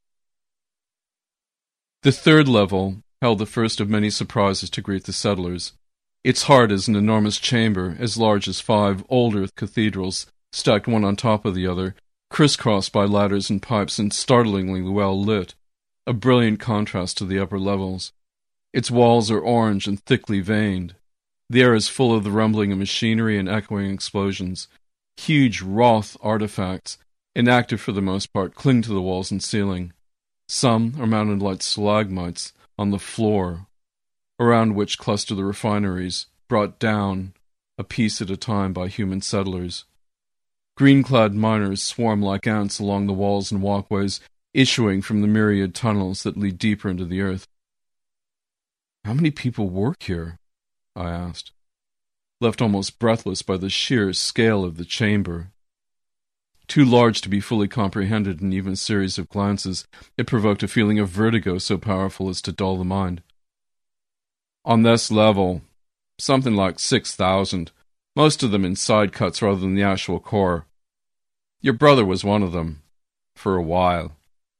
The third level held the first of many surprises to greet the settlers. Its heart is an enormous chamber, as large as 5 old earth cathedrals, stacked one on top of the other, crisscrossed by ladders and pipes and startlingly well lit, a brilliant contrast to the upper levels. Its walls are orange and thickly veined. The air is full of the rumbling of machinery and echoing explosions. Huge Roth artifacts, inactive for the most part, cling to the walls and ceiling. Some are mounted like stalagmites on the floor, around which cluster the refineries, brought down a piece at a time by human settlers. Green-clad miners swarm like ants along the walls and walkways, issuing from the myriad tunnels that lead deeper into the earth. "How many people work here?" I asked, left almost breathless by the sheer scale of the chamber. Too large to be fully comprehended in even a series of glances, it provoked a feeling of vertigo so powerful as to dull the mind. "On this level, something like 6,000, most of them in side cuts rather than the actual core. Your brother was one of them, for a while."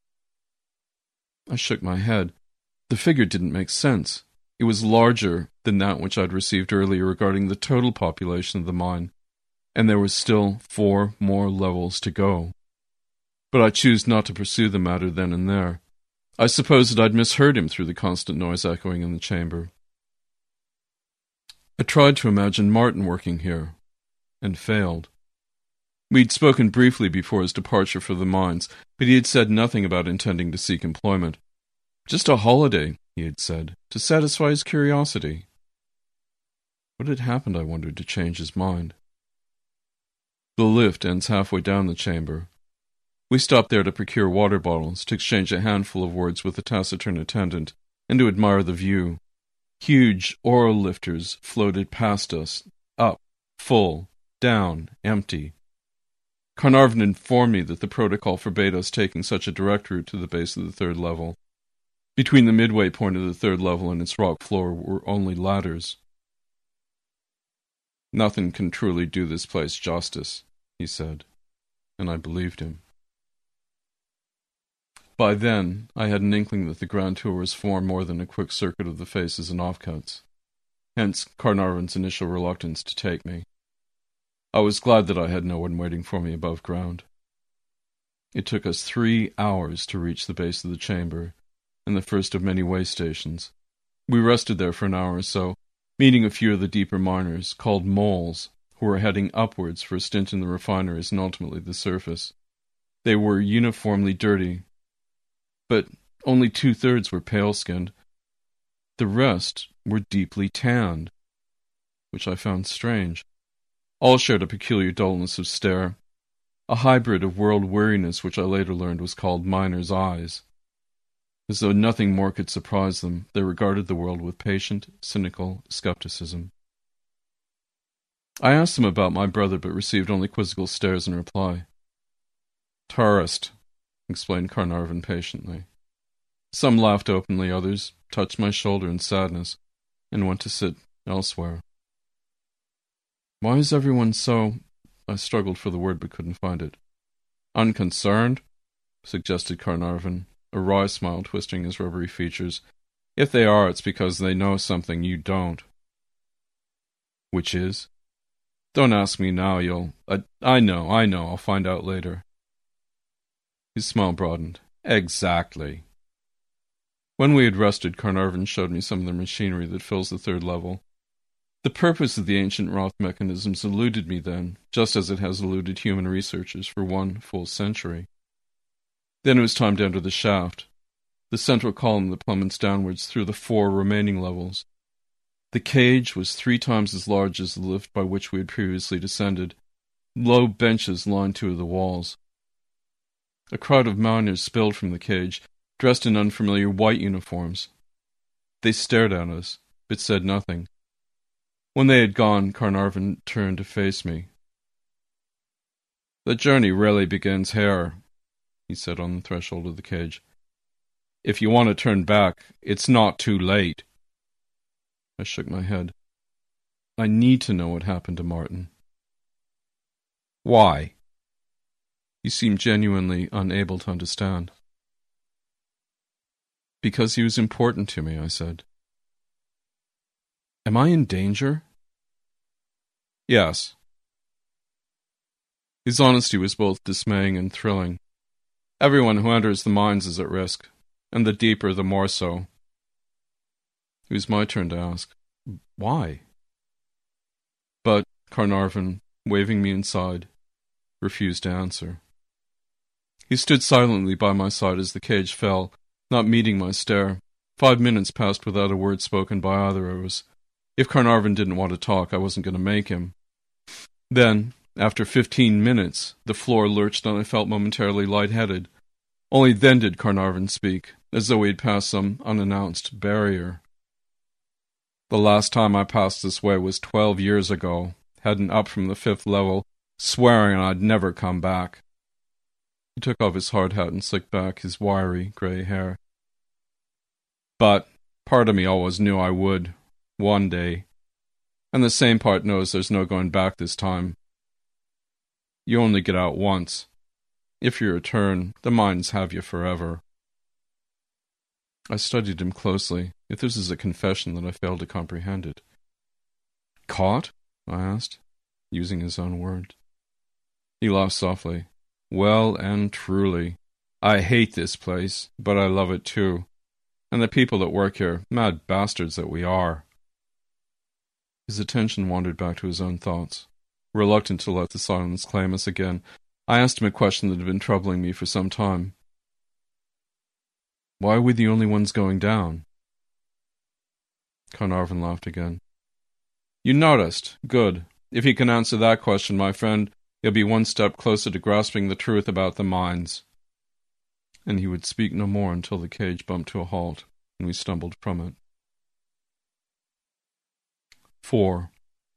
I shook my head. The figure didn't make sense. It was larger than that which I'd received earlier regarding the total population of the mine, and there was still 4 more levels to go. But I chose not to pursue the matter then and there. I supposed that I'd misheard him through the constant noise echoing in the chamber. I tried to imagine Martin working here, and failed. We'd spoken briefly before his departure for the mines, but he had said nothing about intending to seek employment. Just a holiday, he had said, to satisfy his curiosity. What had happened, I wondered, to change his mind? The lift ends halfway down the chamber. We stopped there to procure water bottles, to exchange a handful of words with the taciturn attendant, and to admire the view. Huge oil lifters floated past us, up, full, down, empty. Carnarvon informed me that the protocol forbade us taking such a direct route to the base of the third level. Between the midway point of the third level and its rock floor were only ladders. "Nothing can truly do this place justice," he said, and I believed him. By then, I had an inkling that the Grand Tour was far more than a quick circuit of the faces and offcuts. Hence Carnarvon's initial reluctance to take me. I was glad that I had no one waiting for me above ground. It took us 3 hours to reach the base of the chamber, and the first of many way stations. We rested there for an hour or so, meeting a few of the deeper miners, called moles, who were heading upwards for a stint in the refineries and ultimately the surface. They were uniformly dirty, but only 2/3 were pale-skinned. The rest were deeply tanned, which I found strange. All shared a peculiar dullness of stare, a hybrid of world weariness which I later learned was called miner's eyes. As though nothing more could surprise them, they regarded the world with patient, cynical skepticism. I asked them about my brother, but received only quizzical stares in reply. "Tourist," explained Carnarvon patiently. Some laughed openly, others touched my shoulder in sadness, and went to sit elsewhere. "Why is everyone so—" I struggled for the word but couldn't find it. "Unconcerned?" suggested Carnarvon, a wry smile twisting his rubbery features. "If they are, it's because they know something you don't." "Which is?" "Don't ask me now, you'll— I know, I'll find out later." His smile broadened. "Exactly." When we had rested, Carnarvon showed me some of the machinery that fills the 3rd level. The purpose of the ancient Roth mechanisms eluded me then, just as it has eluded human researchers for 1 full century. Then it was time to enter the shaft, the central column that plummets downwards through the 4 remaining levels. The cage was 3 times as large as the lift by which we had previously descended. Low benches lined 2 of the walls. A crowd of miners spilled from the cage, dressed in unfamiliar white uniforms. They stared at us, but said nothing. When they had gone, Carnarvon turned to face me. "The journey really begins here," he said on the threshold of the cage. "If you want to turn back, it's not too late." I shook my head. "I need to know what happened to Martin." "Why?" He seemed genuinely unable to understand. "Because he was important to me," I said. "Am I in danger?" "Yes." His honesty was both dismaying and thrilling. Everyone who enters the mines is at risk, and the deeper the more so. It was my turn to ask, "Why?" But Carnarvon, waving me inside, refused to answer. He stood silently by my side as the cage fell, not meeting my stare. 5 minutes passed without a word spoken by either of us. If Carnarvon didn't want to talk, I wasn't going to make him. Then, after 15 minutes, the floor lurched and I felt momentarily lightheaded. Only then did Carnarvon speak, as though he had passed some unannounced barrier. "The last time I passed this way was 12 years ago, heading up from the 5th level, swearing I'd never come back." He took off his hard hat and slicked back his wiry grey hair. "But part of me always knew I would, one day. And the same part knows there's no going back this time. You only get out once. If you return, the mines have you forever." I studied him closely. If this is a confession, then I failed to comprehend it. "Caught?" I asked, using his own words. He laughed softly. "Well and truly. I hate this place, but I love it too. And the people that work here, mad bastards that we are." His attention wandered back to his own thoughts. Reluctant to let the silence claim us again, I asked him a question that had been troubling me for some time. "Why are we the only ones going down?" Carnarvon laughed again. "You noticed. Good. If you can answer that question, my friend, you'll be one step closer to grasping the truth about the mines." And he would speak no more until the cage bumped to a halt, and we stumbled from it. 4.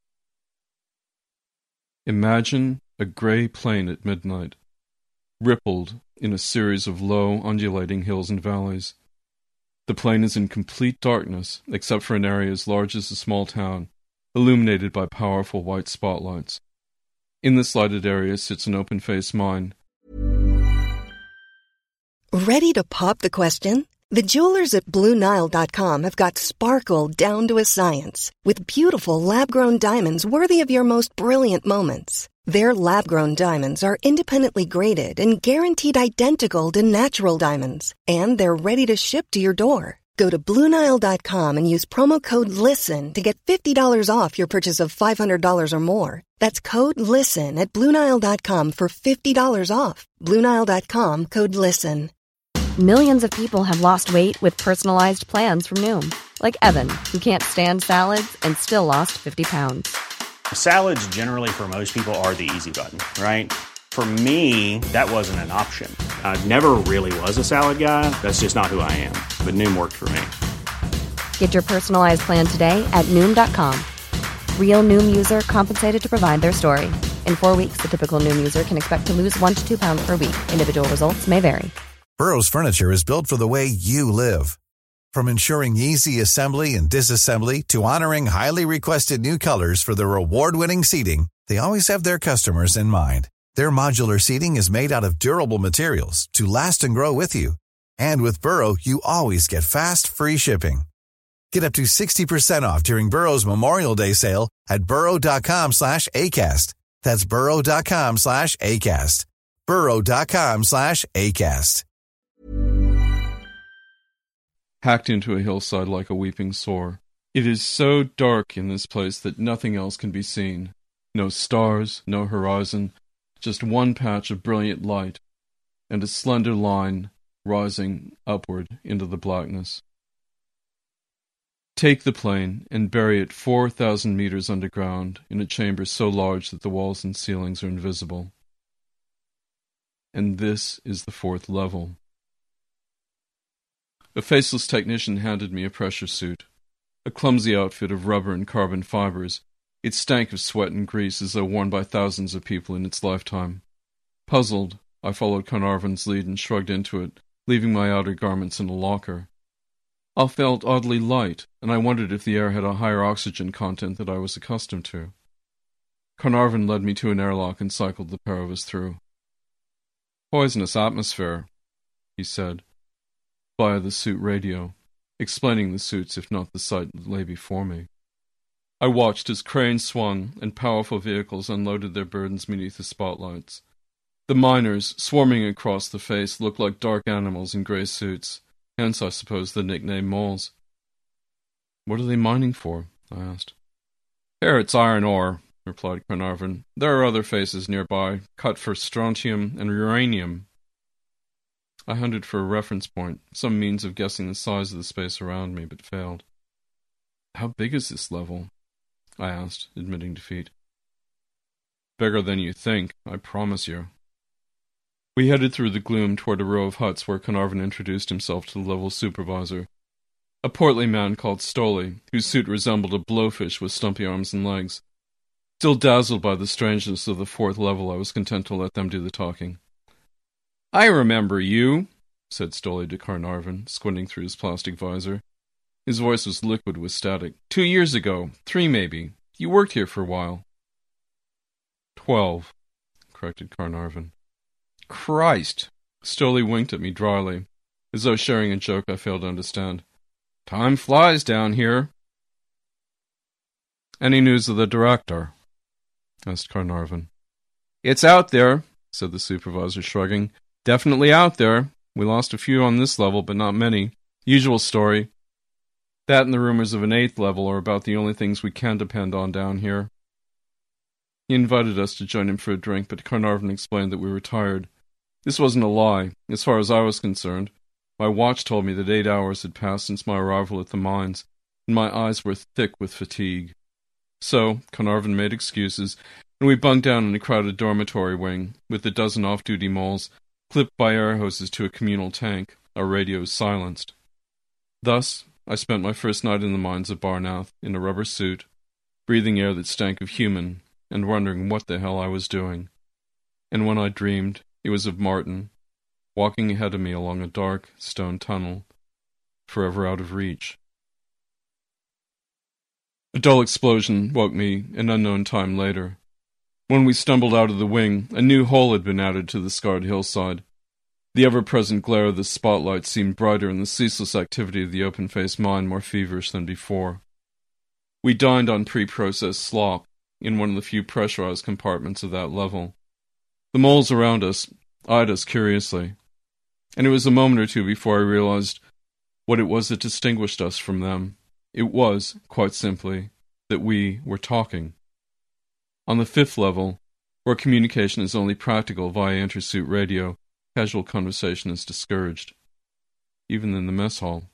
Imagine a grey plain at midnight, rippled in a series of low, undulating hills and valleys. The plain is in complete darkness, except for an area as large as a small town, illuminated by powerful white spotlights. In this lighted area sits an open-faced mine. Ready to pop the question? The jewelers at BlueNile.com have got sparkle down to a science with beautiful lab-grown diamonds worthy of your most brilliant moments. Their lab-grown diamonds are independently graded and guaranteed identical to natural diamonds, and they're ready to ship to your door. Go to BlueNile.com and use promo code LISTEN to get $50 off your purchase of $500 or more. That's code LISTEN at BlueNile.com for $50 off. BlueNile.com, code LISTEN. Millions of people have lost weight with personalized plans from Noom. Like Evan, who can't stand salads and still lost 50 pounds. Salads generally for most people are the easy button, right? For me, that wasn't an option. I never really was a salad guy. That's just not who I am. But Noom worked for me. Get your personalized plan today at Noom.com. Real Noom user compensated to provide their story. In 4 weeks, the typical Noom user can expect to lose 1 to 2 pounds per week. Individual results may vary. Burrow's furniture is built for the way you live. From ensuring easy assembly and disassembly to honoring highly requested new colors for their award-winning seating, they always have their customers in mind. Their modular seating is made out of durable materials to last and grow with you. And with Burrow, you always get fast, free shipping. Get up to 60% off during Burrow's Memorial Day sale at burrow.com/ACAST. That's burrow.com/ACAST. burrow.com/ACAST. Hacked into a hillside like a weeping sore. It is so dark in this place that nothing else can be seen. No stars, no horizon, just one patch of brilliant light, and a slender line rising upward into the blackness. Take the plane and bury it 4,000 meters underground in a chamber so large that the walls and ceilings are invisible. And this is the 4th level. A faceless technician handed me a pressure suit, a clumsy outfit of rubber and carbon fibers. It stank of sweat and grease as though worn by thousands of people in its lifetime. Puzzled, I followed Carnarvon's lead and shrugged into it, leaving my outer garments in a locker. I felt oddly light, and I wondered if the air had a higher oxygen content than I was accustomed to. Carnarvon led me to an airlock and cycled the pair of us through. "Poisonous atmosphere," he said, via the suit radio, explaining the suits if not the sight that lay before me. I watched as cranes swung and powerful vehicles unloaded their burdens beneath the spotlights. The miners, swarming across the face, looked like dark animals in grey suits, hence I suppose the nickname moles. "What are they mining for?" I asked. "Here it's iron ore," replied Carnarvon. "There are other faces nearby, cut for strontium and uranium." I hunted for a reference point, some means of guessing the size of the space around me, but failed. "How big is this level?" I asked, admitting defeat. "Bigger than you think, I promise you." We headed through the gloom toward a row of huts where Carnarvon introduced himself to the level supervisor, a portly man called Stoli, whose suit resembled a blowfish with stumpy arms and legs. Still dazzled by the strangeness of the 4th level, I was content to let them do the talking. "I remember you," said Stoli to Carnarvon, squinting through his plastic visor. His voice was liquid with static. 2 years ago, 3 maybe. You worked here for a while." 12, corrected Carnarvon. "Christ!" Stoli winked at me dryly, as though sharing a joke I failed to understand. "Time flies down here." "Any news of the director?" asked Carnarvon. "It's out there," said the supervisor, shrugging. "Definitely out there. We lost a few on this level, but not many. Usual story. That and the rumors of an 8th level are about the only things we can depend on down here." He invited us to join him for a drink, but Carnarvon explained that we were tired. This wasn't a lie. As far as I was concerned, my watch told me that 8 hours had passed since my arrival at the mines, and my eyes were thick with fatigue. So, Carnarvon made excuses, and we bunked down in a crowded dormitory wing, with a dozen off-duty moles, clipped by air hoses to a communal tank, our radios silenced. Thus, I spent my first night in the mines of Barnath, in a rubber suit, breathing air that stank of human, and wondering what the hell I was doing. And when I dreamed, it was of Martin, walking ahead of me along a dark stone tunnel, forever out of reach. A dull explosion woke me an unknown time later. When we stumbled out of the wing, a new hole had been added to the scarred hillside. The ever-present glare of the spotlight seemed brighter and the ceaseless activity of the open-faced mine more feverish than before. We dined on pre-processed slop in one of the few pressurized compartments of that level. The moles around us eyed us curiously, and it was a moment or two before I realized what it was that distinguished us from them. It was, quite simply, that we were talking. On the 5th level, where communication is only practical via intersuit radio, casual conversation is discouraged, even in the mess hall.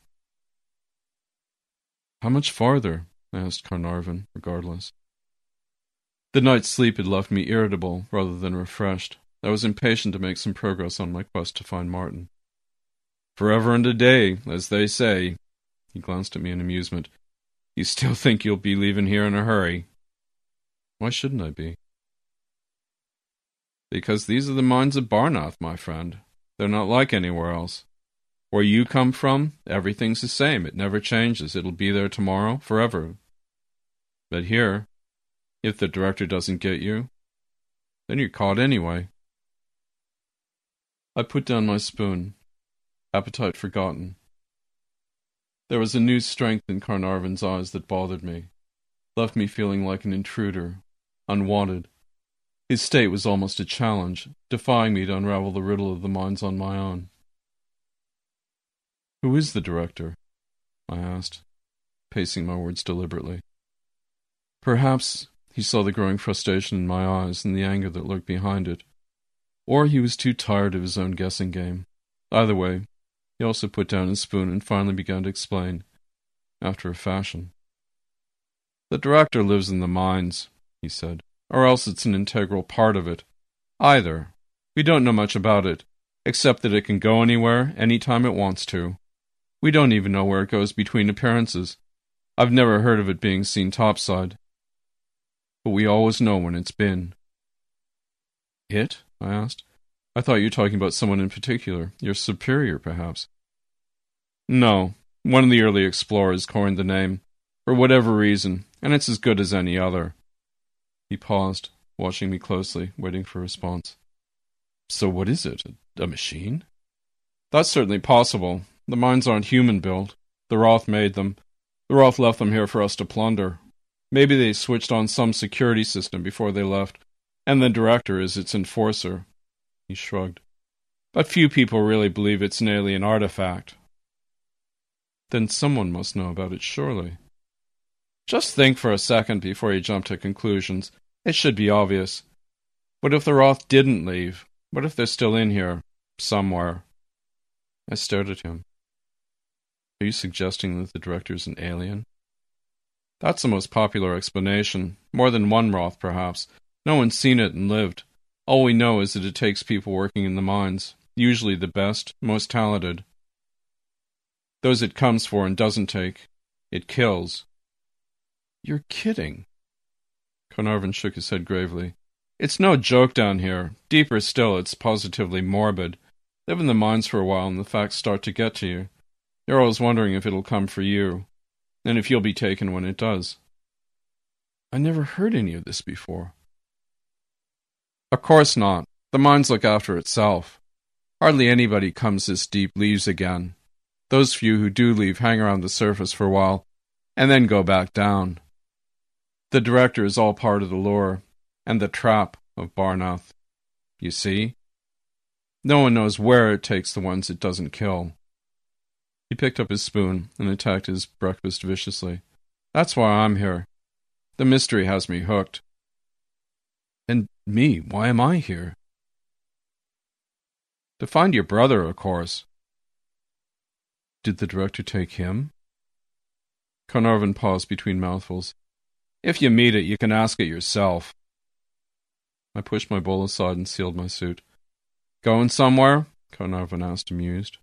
"How much farther?" I asked Carnarvon, regardless. The night's sleep had left me irritable rather than refreshed. I was impatient to make some progress on my quest to find Martin. "Forever and a day, as they say." He glanced at me in amusement. "You still think you'll be leaving here in a hurry?" "Why shouldn't I be?" "Because these are the mines of Barnath, my friend. They're not like anywhere else. Where you come from, everything's the same. It never changes. It'll be there tomorrow, forever. But here, if the director doesn't get you, then you're caught anyway." I put down my spoon, appetite forgotten. There was a new strength in Carnarvon's eyes that bothered me, left me feeling like an intruder, unwanted. His state was almost a challenge, defying me to unravel the riddle of the mines on my own. "Who is the director?" I asked, pacing my words deliberately. Perhaps he saw the growing frustration in my eyes and the anger that lurked behind it, or he was too tired of his own guessing game. Either way, he also put down his spoon and finally began to explain, after a fashion. "The director lives in the mines," he said, "or else it's an integral part of it. Either. We don't know much about it, except that it can go anywhere, any time it wants to. We don't even know where it goes between appearances. I've never heard of it being seen topside. But we always know when it's been." "It?" I asked. "I thought you were talking about someone in particular, your superior, perhaps." "No. One of the early explorers coined the name, for whatever reason, and it's as good as any other." He paused, watching me closely, waiting for a response. "So what is it? A machine?" "That's certainly possible. The mines aren't human-built. The Roth made them. The Roth left them here for us to plunder. Maybe they switched on some security system before they left, and the director is its enforcer." He shrugged. "But few people really believe it's an alien artifact." "Then someone must know about it, surely." "Just think for a second before you jump to conclusions. It should be obvious. What if the Roth didn't leave? What if they're still in here, somewhere?" I stared at him. "Are you suggesting that the director's an alien?" "That's the most popular explanation. More than one Roth, perhaps. No one's seen it and lived. All we know is that it takes people working in the mines, usually the best, most talented. Those it comes for and doesn't take, it kills." "You're kidding." Carnarvon shook his head gravely. "It's no joke down here. Deeper still, it's positively morbid. Live in the mines for a while and the facts start to get to you. You're always wondering if it'll come for you, and if you'll be taken when it does." "I never heard any of this before." "Of course not. The mines look after itself. Hardly anybody comes this deep leaves again. Those few who do leave hang around the surface for a while, and then go back down. The director is all part of the lure, and the trap of Barnath. You see? No one knows where it takes the ones it doesn't kill." He picked up his spoon and attacked his breakfast viciously. "That's why I'm here. The mystery has me hooked." "And me, why am I here?" "To find your brother, of course." "Did the director take him?" Carnarvon paused between mouthfuls. "If you meet it, you can ask it yourself." I pushed my bowl aside and sealed my suit. "Going somewhere?" Carnarvon asked, amused.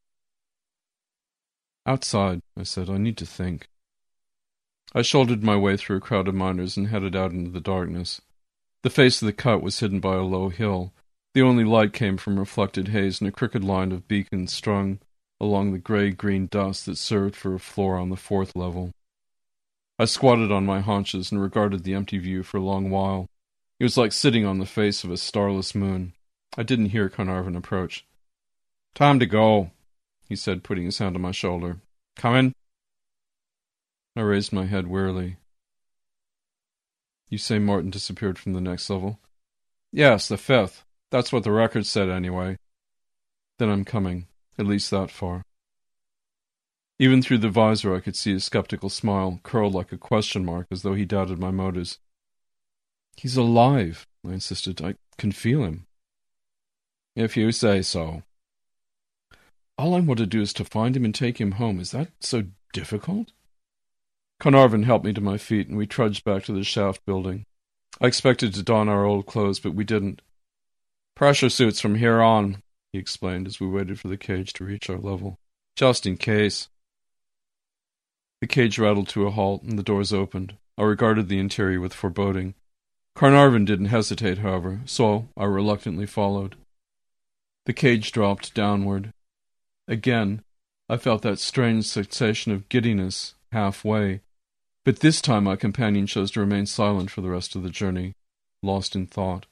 "Outside," I said. "I need to think." I shouldered my way through a crowd of miners and headed out into the darkness. The face of the cut was hidden by a low hill. The only light came from reflected haze and a crooked line of beacons strung along the grey-green dust that served for a floor on the 4th level. I squatted on my haunches and regarded the empty view for a long while. It was like sitting on the face of a starless moon. I didn't hear Carnarvon approach. "Time to go," he said, putting his hand on my shoulder. "Coming?" I raised my head wearily. "You say Martin disappeared from the next level?" "Yes, the 5th. That's what the record said anyway." "Then I'm coming, at least that far." Even through the visor I could see his skeptical smile, curled like a question mark, as though he doubted my motives. "He's alive," I insisted. "I can feel him." "If you say so." "All I want to do is to find him and take him home. Is that so difficult?" Carnarvon helped me to my feet, and we trudged back to the shaft building. I expected to don our old clothes, but we didn't. "Pressure suits from here on," he explained as we waited for the cage to reach our level. "Just in case." The cage rattled to a halt, and the doors opened. I regarded the interior with foreboding. Carnarvon didn't hesitate, however, so I reluctantly followed. The cage dropped downward. Again, I felt that strange sensation of giddiness halfway, but this time my companion chose to remain silent for the rest of the journey, lost in thought.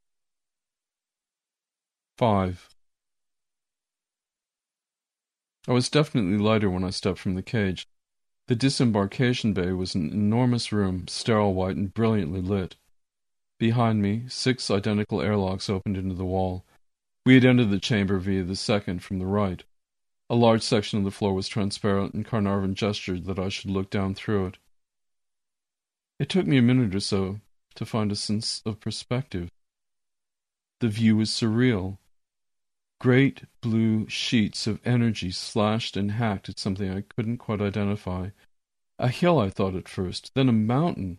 5. I was definitely lighter when I stepped from the cage. The disembarkation bay was an enormous room, sterile white and brilliantly lit. Behind me, 6 identical airlocks opened into the wall. We had entered the chamber via the second from the right. A large section of the floor was transparent, and Carnarvon gestured that I should look down through it. It took me a minute or so to find a sense of perspective. The view was surreal. Great blue sheets of energy slashed and hacked at something I couldn't quite identify. A hill, I thought at first, then a mountain.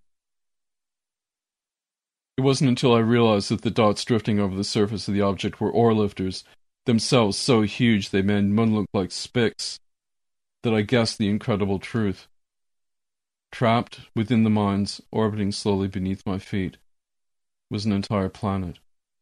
It wasn't until I realized that the dots drifting over the surface of the object were ore-lifters, themselves so huge they made one look like spicks, that I guessed the incredible truth. Trapped within the mines, orbiting slowly beneath my feet, was an entire planet.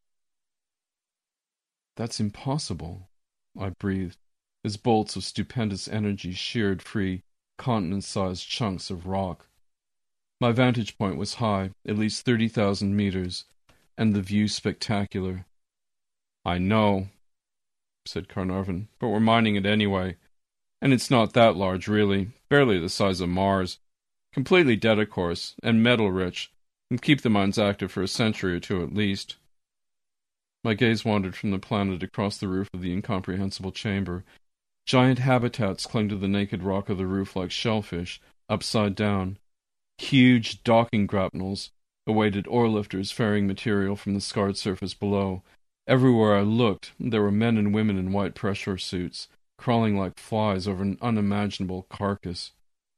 "That's impossible," I breathed, as bolts of stupendous energy sheared free continent-sized chunks of rock. My vantage point was high, at least 30,000 meters, and the view spectacular. "I know," said Carnarvon, "but we're mining it anyway. And it's not that large, really, barely the size of Mars. Completely dead, of course, and metal-rich, and keep the mines active for a century or two at least." My gaze wandered from the planet across the roof of the incomprehensible chamber. Giant habitats clung to the naked rock of the roof like shellfish, upside down. Huge docking grapnels awaited ore-lifters ferrying material from the scarred surface below. Everywhere I looked, there were men and women in white pressure suits, crawling like flies over an unimaginable carcass.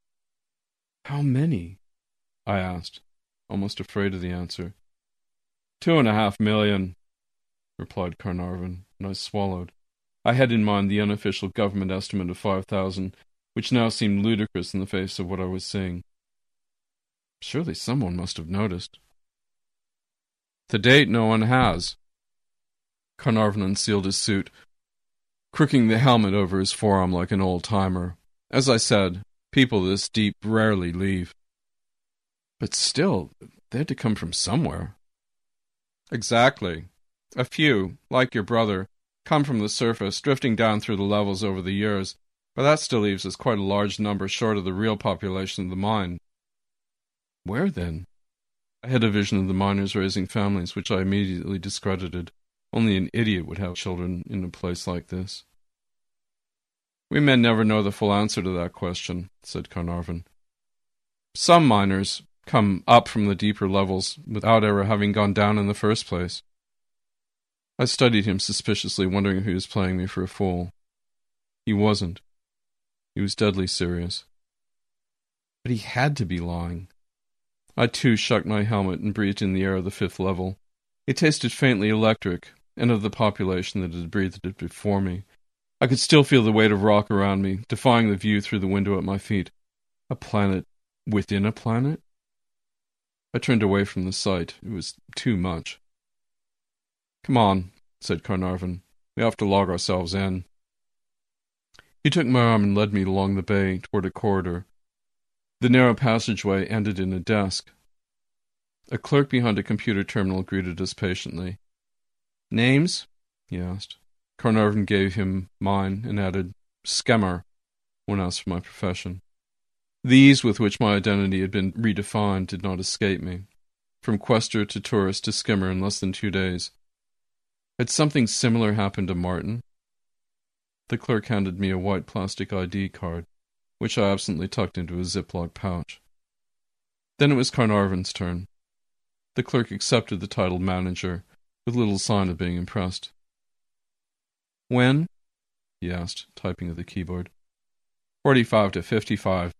"How many?" I asked, almost afraid of the answer. 2.5 million. replied Carnarvon, and I swallowed. I had in mind the unofficial government estimate of 5,000, which now seemed ludicrous in the face of what I was seeing. Surely someone must have noticed. "To date, no one has." Carnarvon unsealed his suit, crooking the helmet over his forearm like an old-timer. As I said, people this deep rarely leave. "But still, they had to come from somewhere." "Exactly. A few, like your brother, come from the surface, drifting down through the levels over the years, but that still leaves us quite a large number short of the real population of the mine." "Where, then?" I had a vision of the miners raising families, which I immediately discredited. Only an idiot would have children in a place like this. "We may never know the full answer to that question," said Carnarvon. "Some miners come up from the deeper levels without ever having gone down in the first place." I studied him suspiciously, wondering if he was playing me for a fool. He wasn't. He was deadly serious. But he had to be lying. I too shook my helmet and breathed in the air of the 5th level. It tasted faintly electric, and of the population that had breathed it before me. I could still feel the weight of rock around me, defying the view through the window at my feet. A planet within a planet? I turned away from the sight. It was too much. "Come on," said Carnarvon. "We have to log ourselves in." He took my arm and led me along the bay toward a corridor. The narrow passageway ended in a desk. A clerk behind a computer terminal greeted us patiently. "Names?" he asked. Carnarvon gave him mine and added "Skemmer" when asked for my profession. The ease with which my identity had been redefined did not escape me. From quester to tourist to skimmer in less than 2 days. Had something similar happened to Martin? The clerk handed me a white plastic ID card, which I absently tucked into a Ziploc pouch. Then it was Carnarvon's turn. The clerk accepted the title manager, with little sign of being impressed. "When?" he asked, typing at the keyboard. 45 to 55.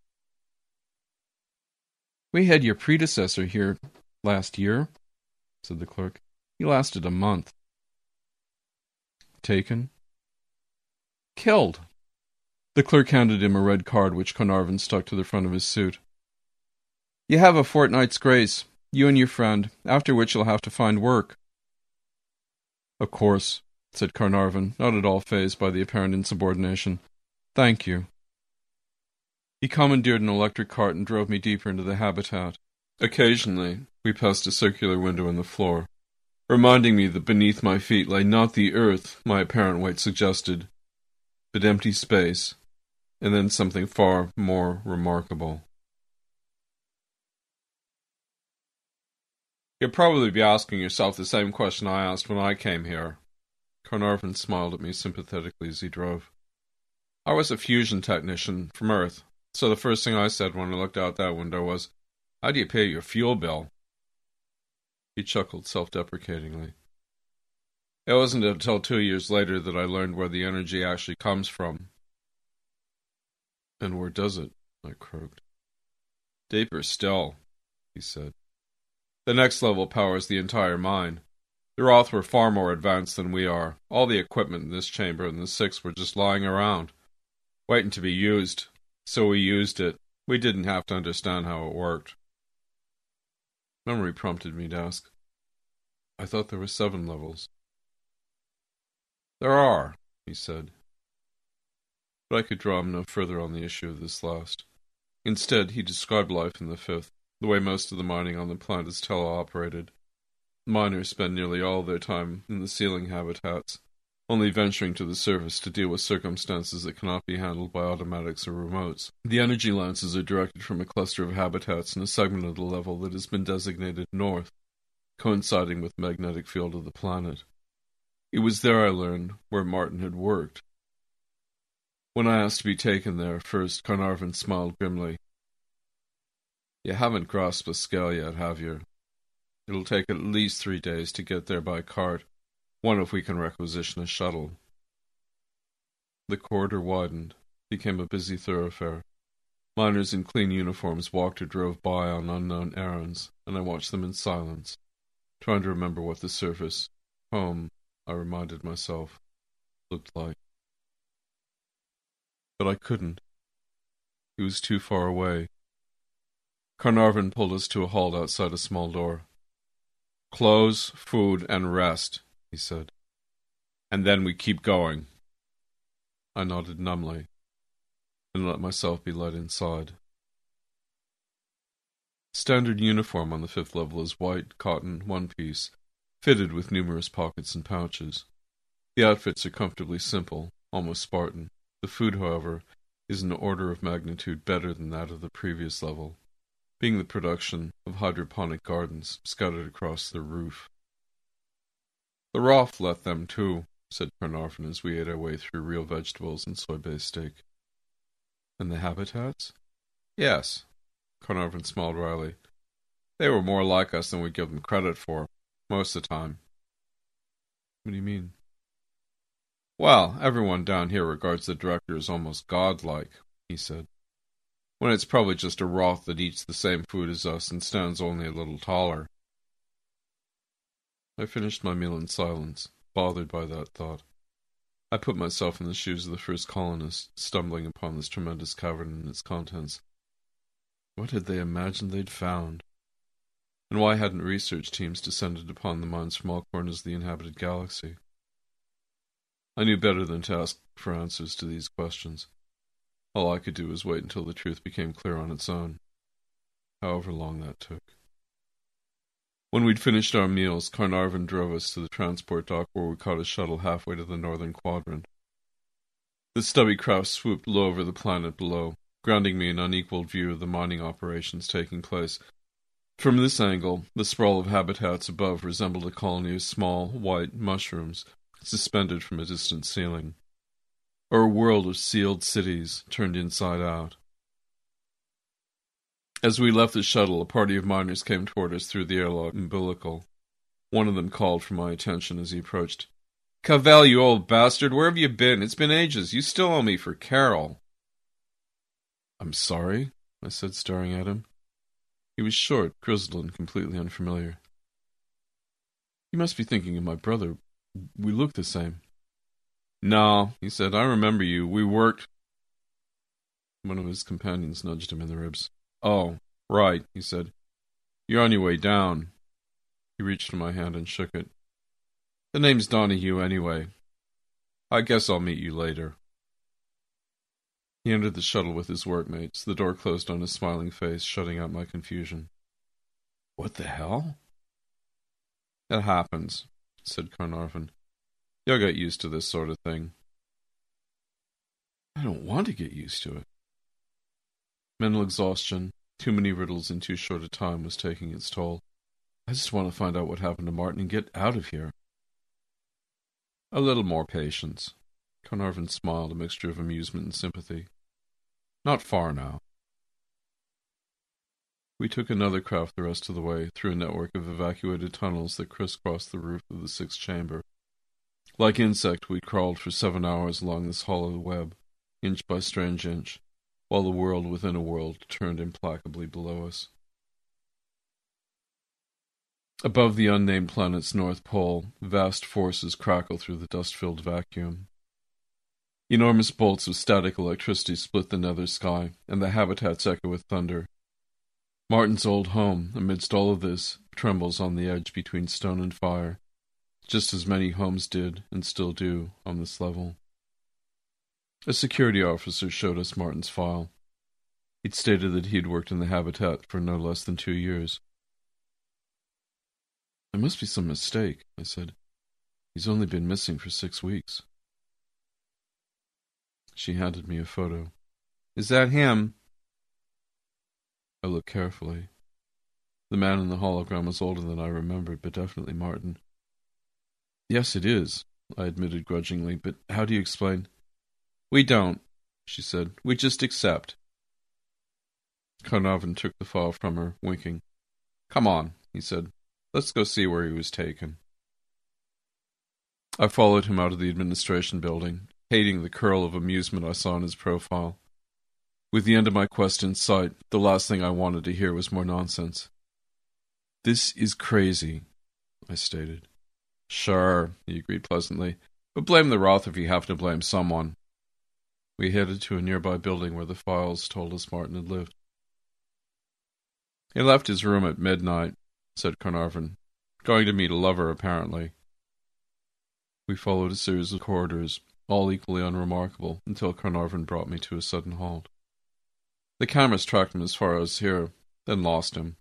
"We had your predecessor here last year," said the clerk. "He lasted a month." "Taken?" "Killed." The clerk handed him a red card which Carnarvon stuck to the front of his suit. "You have a fortnight's grace, you and your friend, after which you'll have to find work." "Of course," said Carnarvon, not at all fazed by the apparent insubordination. "Thank you." He commandeered an electric cart and drove me deeper into the habitat. Occasionally, we passed a circular window in the floor, reminding me that beneath my feet lay not the earth my apparent weight suggested, but empty space, and then something far more remarkable. You'll probably be asking yourself the same question I asked when I came here. Carnarvon smiled at me sympathetically as he drove. I was a fusion technician from Earth, so the first thing I said when I looked out that window was, "How do you pay your fuel bill?" He chuckled self-deprecatingly. It wasn't until 2 years later that I learned where the energy actually comes from. "And where does it?" I croaked. "Deeper still," he said. "The next level powers the entire mine. The Roth were far more advanced than we are. All the equipment in this chamber and the 6 were just lying around, waiting to be used. So we used it. We didn't have to understand how it worked." Memory prompted me to ask, "I thought there were 7 levels." "There are," he said. But I could draw him no further on the issue of this last. Instead, he described life in the 5th, the way most of the mining on the planet is teleoperated. Miners spend nearly all their time in the ceiling habitats, only venturing to the surface to deal with circumstances that cannot be handled by automatics or remotes. The energy lances are directed from a cluster of habitats in a segment of the level that has been designated north, coinciding with the magnetic field of the planet. It was there I learned where Martin had worked. When I asked to be taken there first, Carnarvon smiled grimly. "You haven't grasped the scale yet, have you? It'll take at least 3 days to get there by cart, one if we can requisition a shuttle." The corridor widened, became a busy thoroughfare. Miners in clean uniforms walked or drove by on unknown errands, and I watched them in silence, trying to remember what the surface, home, I reminded myself, looked like. But I couldn't. He was too far away. Carnarvon pulled us to a halt outside a small door. "Clothes, food, and rest," he said. "And then we keep going." I nodded numbly, and let myself be led inside. Standard uniform on the 5th level is white cotton one-piece, fitted with numerous pockets and pouches. The outfits are comfortably simple, almost Spartan. The food, however, is an order of magnitude better than that of the previous level, being the production of hydroponic gardens scattered across the roof. "The Roth let them too," said Carnarvon as we ate our way through real vegetables and soy-based steak. "And the habitats?" "Yes." Carnarvon smiled wryly. "They were more like us than we give them credit for, most of the time." "What do you mean?" "Well, everyone down here regards the director as almost godlike," he said, "when it's probably just a Roth that eats the same food as us and stands only a little taller." I finished my meal in silence, bothered by that thought. I put myself in the shoes of the first colonists, stumbling upon this tremendous cavern and its contents. What had they imagined they'd found? And why hadn't research teams descended upon the mines from all corners of the inhabited galaxy? I knew better than to ask for answers to these questions. All I could do was wait until the truth became clear on its own, however long that took. When we'd finished our meals, Carnarvon drove us to the transport dock where we caught a shuttle halfway to the northern quadrant. The stubby craft swooped low over the planet below, granting me an unequaled view of the mining operations taking place. From this angle, the sprawl of habitats above resembled a colony of small, white mushrooms suspended from a distant ceiling, or a world of sealed cities turned inside out. As we left the shuttle, a party of miners came toward us through the airlock umbilical. One of them called for my attention as he approached. "Cavell, you old bastard, where have you been? It's been ages. You still owe me for Carol." "I'm sorry," I said, staring at him. He was short, grizzled, and completely unfamiliar. "You must be thinking of my brother. We look the same." "No," he said, "I remember you. We worked—" One of his companions nudged him in the ribs. "Oh, right," he said. "You're on your way down." He reached for my hand and shook it. "The name's Donahue anyway. I guess I'll meet you later." He entered the shuttle with his workmates, the door closed on his smiling face, shutting out my confusion. "What the hell?" "It happens," said Carnarvon. "You'll get used to this sort of thing." "I don't want to get used to it." Mental exhaustion, too many riddles in too short a time, was taking its toll. I just want to find out what happened to Martin and get out of here. "A little more patience." Carnarvon smiled, a mixture of amusement and sympathy. "Not far now." We took another craft the rest of the way, through a network of evacuated tunnels that crisscrossed the roof of the sixth chamber. Like insect, we crawled for 7 hours along this hollow web, inch by strange inch, while the world within a world turned implacably below us. Above the unnamed planet's north pole, vast forces crackle through the dust-filled vacuum. Enormous bolts of static electricity split the nether sky, and the habitats echo with thunder. Martin's old home, amidst all of this, trembles on the edge between stone and fire, just as many homes did and still do on this level. A security officer showed us Martin's file. He'd stated that he'd worked in the habitat for no less than 2 years. "There must be some mistake," I said. "He's only been missing for 6 weeks." She handed me a photo. "Is that him?" I looked carefully. The man in the hologram was older than I remembered, but definitely Martin. "Yes, it is," I admitted grudgingly, "but how do you explain—" "We don't," she said. "We just accept." Carnarvon took the file from her, winking. "Come on," he said. "Let's go see where he was taken." I followed him out of the administration building, hating the curl of amusement I saw in his profile. With the end of my quest in sight, the last thing I wanted to hear was more nonsense. "This is crazy," I stated. "Sure," he agreed pleasantly, "but blame the Roth if you have to blame someone." We headed to a nearby building where the files told us Martin had lived. "He left his room at midnight," said Carnarvon. "Going to meet a lover, apparently." We followed a series of corridors, all equally unremarkable, until Carnarvon brought me to a sudden halt. The cameras tracked him as far as here, then lost him.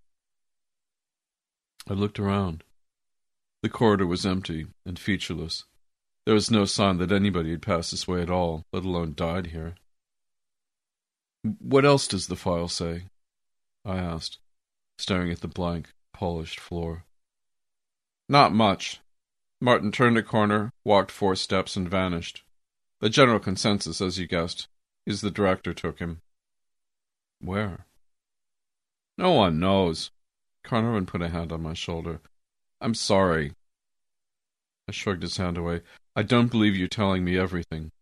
I looked around. The corridor was empty and featureless. There was no sign that anybody had passed this way at all, let alone died here. "What else does the file say?" I asked, staring at the blank, polished floor. "Not much. Martin turned a corner, walked 4 steps, and vanished. The general consensus, as you guessed, is the director took him." "Where?" "No one knows." Carnarvon put a hand on my shoulder. "I'm sorry." I shrugged his hand away. "I don't believe you telling me everything."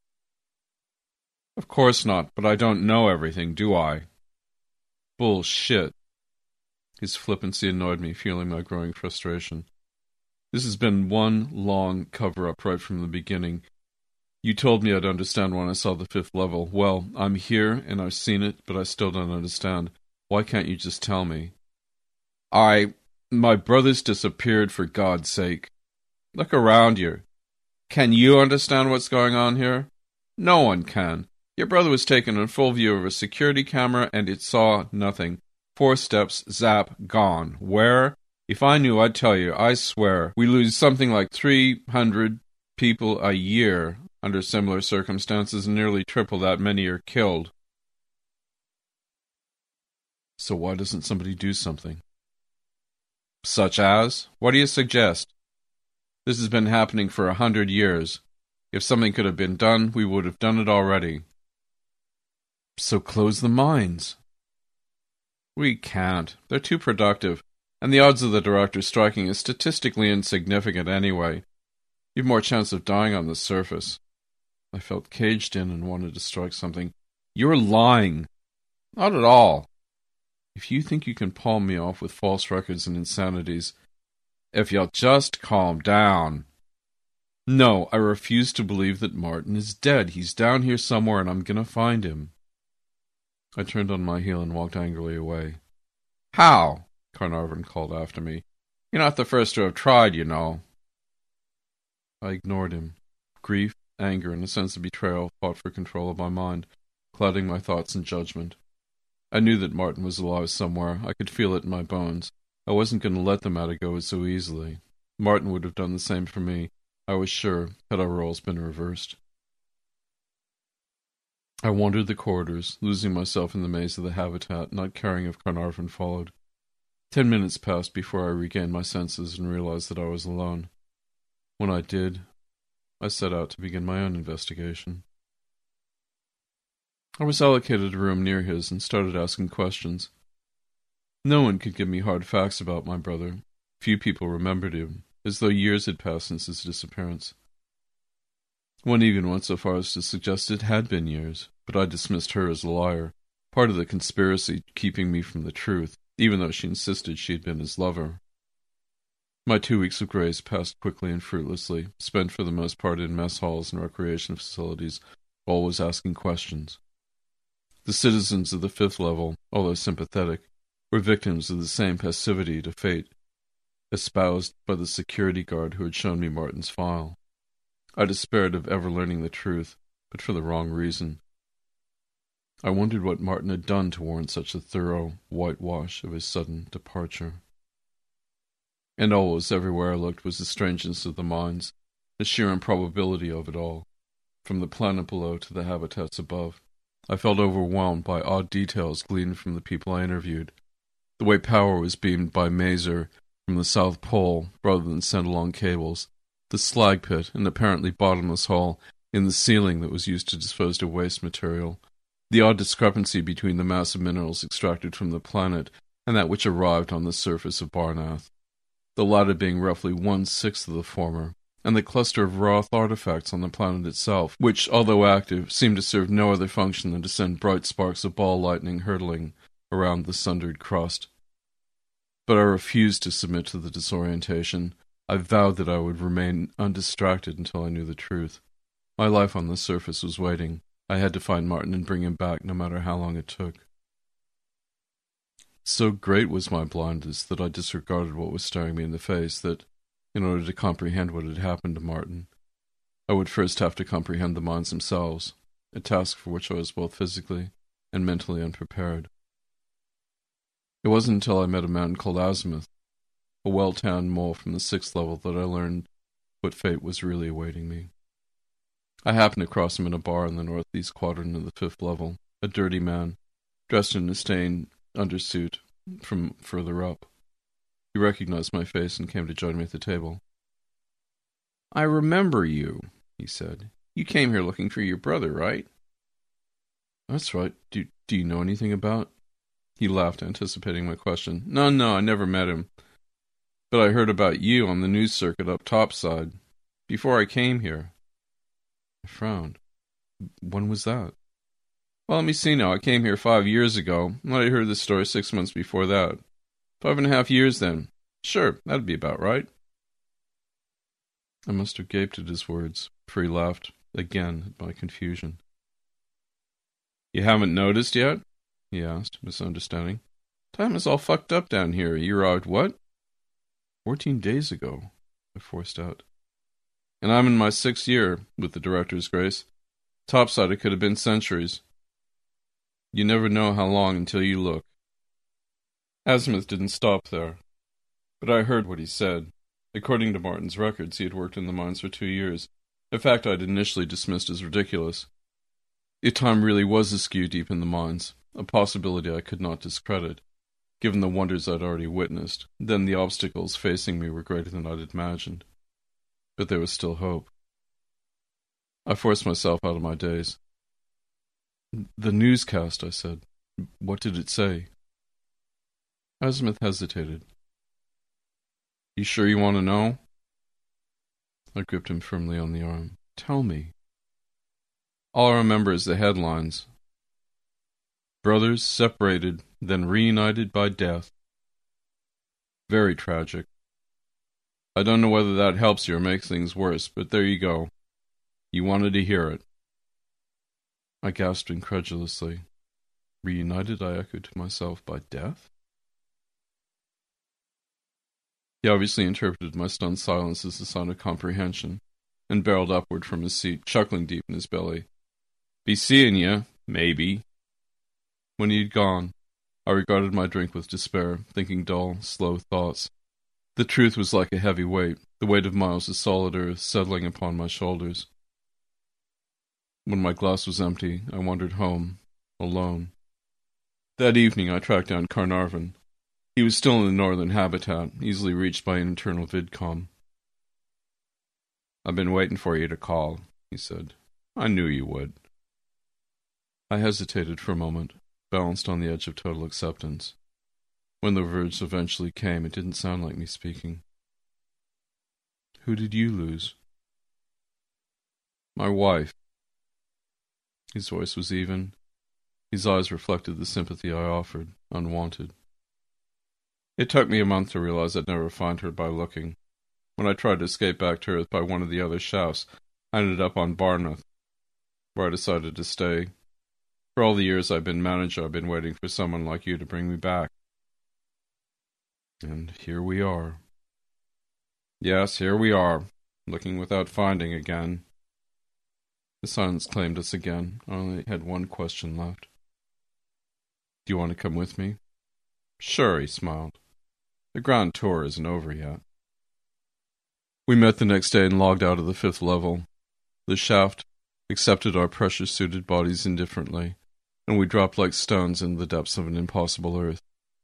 "Of course not, but I don't know everything, do I?" "Bullshit." His flippancy annoyed me, fueling my growing frustration. "This has been one long cover-up right from the beginning. You told me I'd understand when I saw the 5th level. Well, I'm here, and I've seen it, but I still don't understand. Why can't you just tell me?" My brother's disappeared, for God's sake. Look around you. Can you understand what's going on here? No one can. Your brother was taken in full view of a security camera, and it saw nothing. 4 steps, zap, gone. Where? If I knew, I'd tell you. I swear. We lose something like 300 people a year under similar circumstances, and nearly triple that many are killed. So why doesn't somebody do something? Such as? What do you suggest? This has been happening for 100 years. If something could have been done, we would have done it already. So close the mines. We can't. They're too productive, and the odds of the director striking is statistically insignificant anyway. You've more chance of dying on the surface. I felt caged in and wanted to strike something. You're lying. Not at all. If you think you can palm me off with false records and insanities, if you'll just calm down. No, I refuse to believe that Martin is dead. He's down here somewhere, and I'm gonna find him. I turned on my heel and walked angrily away. How? Carnarvon called after me. You're not the first to have tried, you know. I ignored him. Grief, anger, and a sense of betrayal fought for control of my mind, clouding my thoughts and judgment. I knew that Martin was alive somewhere. I could feel it in my bones. I wasn't going to let the matter go so easily. Martin would have done the same for me, I was sure, had our roles been reversed. I wandered the corridors, losing myself in the maze of the habitat, not caring if Carnarvon followed. 10 minutes passed before I regained my senses and realized that I was alone. When I did, I set out to begin my own investigation. I was allocated a room near his and started asking questions. No one could give me hard facts about my brother. Few people remembered him, as though years had passed since his disappearance. One even went so far as to suggest it had been years, but I dismissed her as a liar, part of the conspiracy keeping me from the truth, even though she insisted she had been his lover. My 2 weeks of grace passed quickly and fruitlessly, spent for the most part in mess halls and recreation facilities, always asking questions. The citizens of the 5th level, although sympathetic, were victims of the same passivity to fate, espoused by the security guard who had shown me Martin's file. I despaired of ever learning the truth, but for the wrong reason. I wondered what Martin had done to warrant such a thorough whitewash of his sudden departure. And always, everywhere I looked, was the strangeness of the mines, the sheer improbability of it all. From the planet below to the habitats above, I felt overwhelmed by odd details gleaned from the people I interviewed. The way power was beamed by maser from the South Pole rather than sent along cables, the slag pit, an apparently bottomless hole in the ceiling that was used to dispose of waste material, the odd discrepancy between the mass of minerals extracted from the planet and that which arrived on the surface of Barnath, the latter being roughly 1/6 of the former, and the cluster of Roth artifacts on the planet itself, which, although active, seemed to serve no other function than to send bright sparks of ball lightning hurtling around the sundered crust. But I refused to submit to the disorientation. I vowed that I would remain undistracted until I knew the truth. My life on the surface was waiting. I had to find Martin and bring him back, no matter how long it took. So great was my blindness that I disregarded what was staring me in the face, that, in order to comprehend what had happened to Martin, I would first have to comprehend the mines themselves, a task for which I was both physically and mentally unprepared. It wasn't until I met a man called Azimuth, a well-tanned mole from the 6th level, that I learned what fate was really awaiting me. I happened to cross him in a bar in the northeast quadrant of the 5th level, a dirty man, dressed in a stained undersuit from further up. He recognized my face and came to join me at the table. "I remember you," he said. "You came here looking for your brother, right?" "That's right. Do you know anything about—" He laughed, anticipating my question. No, I never met him. But I heard about you on the news circuit up topside, before I came here." I frowned. "When was that?" "Well, let me see now. I came here 5 years ago, and I heard this story 6 months before that. 5.5 years then. Sure, that'd be about right." I must have gaped at his words, for he laughed again at my confusion. "You haven't noticed yet?" he asked, misunderstanding. "Time is all fucked up down here. You arrived what?" 14 days ago, I forced out. "And I'm in my 6th year, with the director's grace. Topside it could have been centuries. You never know how long until you look." Azimuth didn't stop there. But I heard what he said. According to Martin's records, he had worked in the mines for 2 years, a fact I'd initially dismissed as ridiculous. Yet time really was askew deep in the mines, a possibility I could not discredit, given the wonders I'd already witnessed. Then the obstacles facing me were greater than I'd imagined. But there was still hope. I forced myself out of my daze. "The newscast," I said. "What did it say?" Azimuth hesitated. "You sure you want to know?" I gripped him firmly on the arm. "Tell me." "All I remember is the headlines. Brothers separated, then reunited by death. Very tragic. I don't know whether that helps you or makes things worse, but there you go. You wanted to hear it." I gasped incredulously. "Reunited," I echoed to myself, "by death?" He obviously interpreted my stunned silence as a sign of comprehension, and barreled upward from his seat, chuckling deep in his belly. "Be seeing you, maybe." When he had gone, I regarded my drink with despair, thinking dull, slow thoughts. The truth was like a heavy weight, the weight of miles of solid earth settling upon my shoulders. When my glass was empty, I wandered home, alone. That evening I tracked down Carnarvon. He was still in the northern habitat, easily reached by an internal vidcom. "I've been waiting for you to call," he said. "I knew you would." I hesitated for a moment, balanced on the edge of total acceptance. When the words eventually came, it didn't sound like me speaking. "Who did you lose?" "My wife." His voice was even. His eyes reflected the sympathy I offered, unwanted. "It took me a month to realize I'd never find her by looking. When I tried to escape back to Earth by one of the other shafts, I ended up on Barnath, where I decided to stay. For all the years I've been manager, I've been waiting for someone like you to bring me back. And here we are." "Yes, here we are, looking without finding again." The silence claimed us again. I only had one question left. "Do you want to come with me?" "Sure," he smiled. "The grand tour isn't over yet." We met the next day and logged out of the 5th level. The shaft accepted our pressure-suited bodies indifferently, and we dropped like stones into the depths of an impossible earth.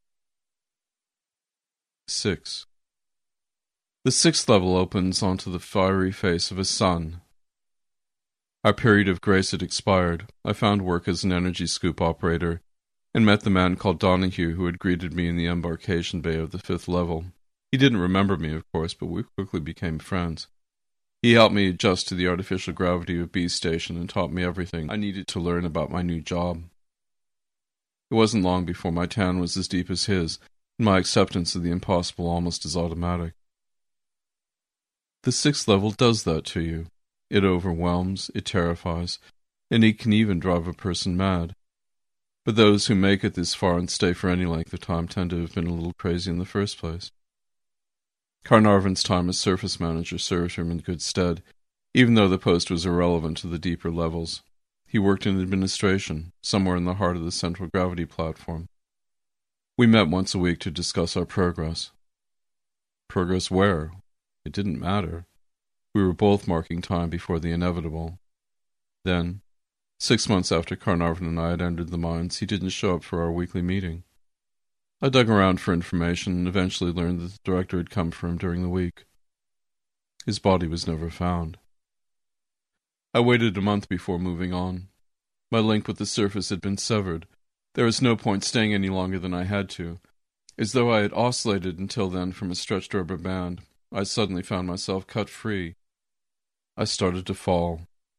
6. The 6th level opens onto the fiery face of a sun. Our period of grace had expired. I found work as an energy scoop operator, and met the man called Donahue who had greeted me in the embarkation bay of the 5th level. He didn't remember me, of course, but we quickly became friends. He helped me adjust to the artificial gravity of B Station and taught me everything I needed to learn about my new job. It wasn't long before my tan was as deep as his, and my acceptance of the impossible almost as automatic. The 6th level does that to you. It overwhelms, it terrifies, and it can even drive a person mad. But those who make it this far and stay for any length of time tend to have been a little crazy in the first place. Carnarvon's time as surface manager served him in good stead, even though the post was irrelevant to the deeper levels. He worked in administration, somewhere in the heart of the central gravity platform. We met once a week to discuss our progress. Progress where? It didn't matter. We were both marking time before the inevitable. Then, 6 months after Carnarvon and I had entered the mines, he didn't show up for our weekly meeting. I dug around for information and eventually learned that the director had come for him during the week. His body was never found. I waited a month before moving on. My link with the surface had been severed. There was no point staying any longer than I had to. As though I had oscillated until then from a stretched rubber band, I suddenly found myself cut free. I started to fall.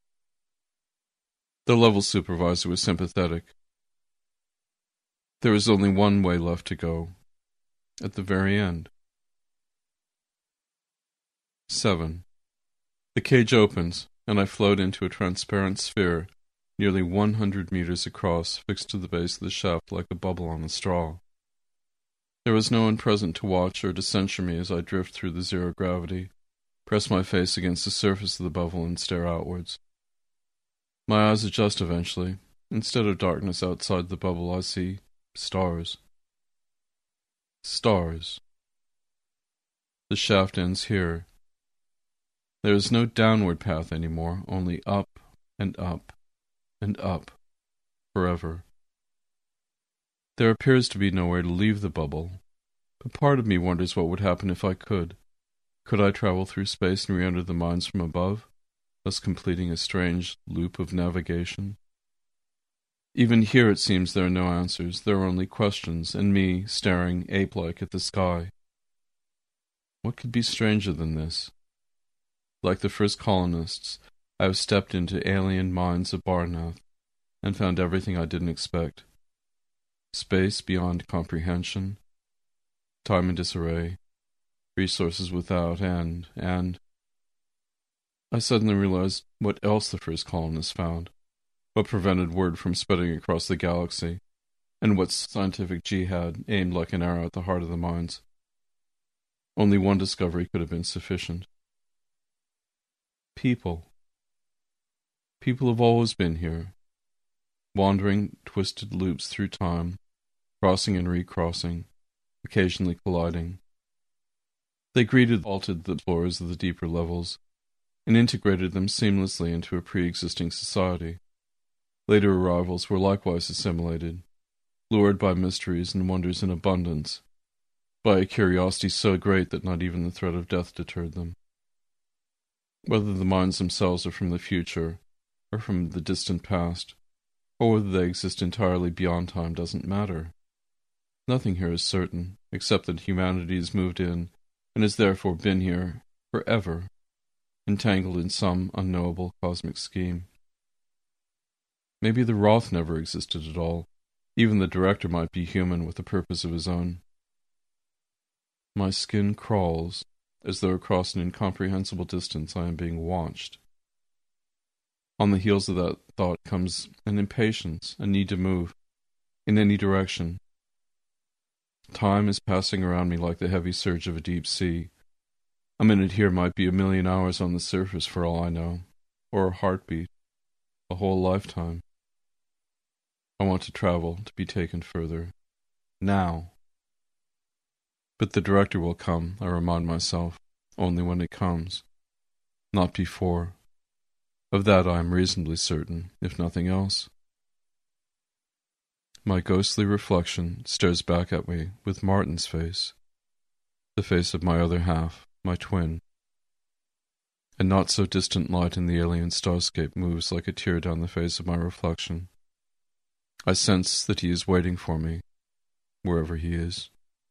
The level supervisor was sympathetic. There was only one way left to go. At the very end. 7. The cage opens, and I float into a transparent sphere, nearly 100 meters across, fixed to the base of the shaft like a bubble on a straw. There was no one present to watch or to censure me as I drift through the zero gravity, press my face against the surface of the bubble and stare outwards. My eyes adjust eventually. Instead of darkness outside the bubble, I see stars. Stars. The shaft ends here. There is no downward path any more, only up and up and up, forever. There appears to be nowhere to leave the bubble, but part of me wonders what would happen if I could. Could I travel through space and re-enter the mines from above, thus completing a strange loop of navigation? Even here it seems there are no answers, there are only questions, and me staring ape-like at the sky. What could be stranger than this? Like the first colonists, I have stepped into alien mines of Barnath, and found everything I didn't expect. Space beyond comprehension, time in disarray, resources without end, and I suddenly realized what else the first colonists found, what prevented word from spreading across the galaxy, and what scientific jihad aimed like an arrow at the heart of the mines. Only one discovery could have been sufficient. People. People have always been here, wandering twisted loops through time, crossing and recrossing, occasionally colliding. They greeted altered the explorers of the deeper levels, and integrated them seamlessly into a pre-existing society. Later arrivals were likewise assimilated, lured by mysteries and wonders in abundance, by a curiosity so great that not even the threat of death deterred them. Whether the minds themselves are from the future, or from the distant past, or whether they exist entirely beyond time doesn't matter. Nothing here is certain, except that humanity has moved in, and has therefore been here forever, entangled in some unknowable cosmic scheme. Maybe the Roth never existed at all. Even the director might be human with a purpose of his own. My skin crawls, as though across an incomprehensible distance I am being watched. On the heels of that thought comes an impatience, a need to move, in any direction. Time is passing around me like the heavy surge of a deep sea. A minute here might be 1,000,000 hours on the surface for all I know, or a heartbeat, a whole lifetime. I want to travel, to be taken further. Now. But the director will come, I remind myself, only when it comes, not before. Of that I am reasonably certain, if nothing else. My ghostly reflection stares back at me with Martin's face, the face of my other half, my twin. A not-so-distant light in the alien starscape moves like a tear down the face of my reflection. I sense that he is waiting for me, wherever he is.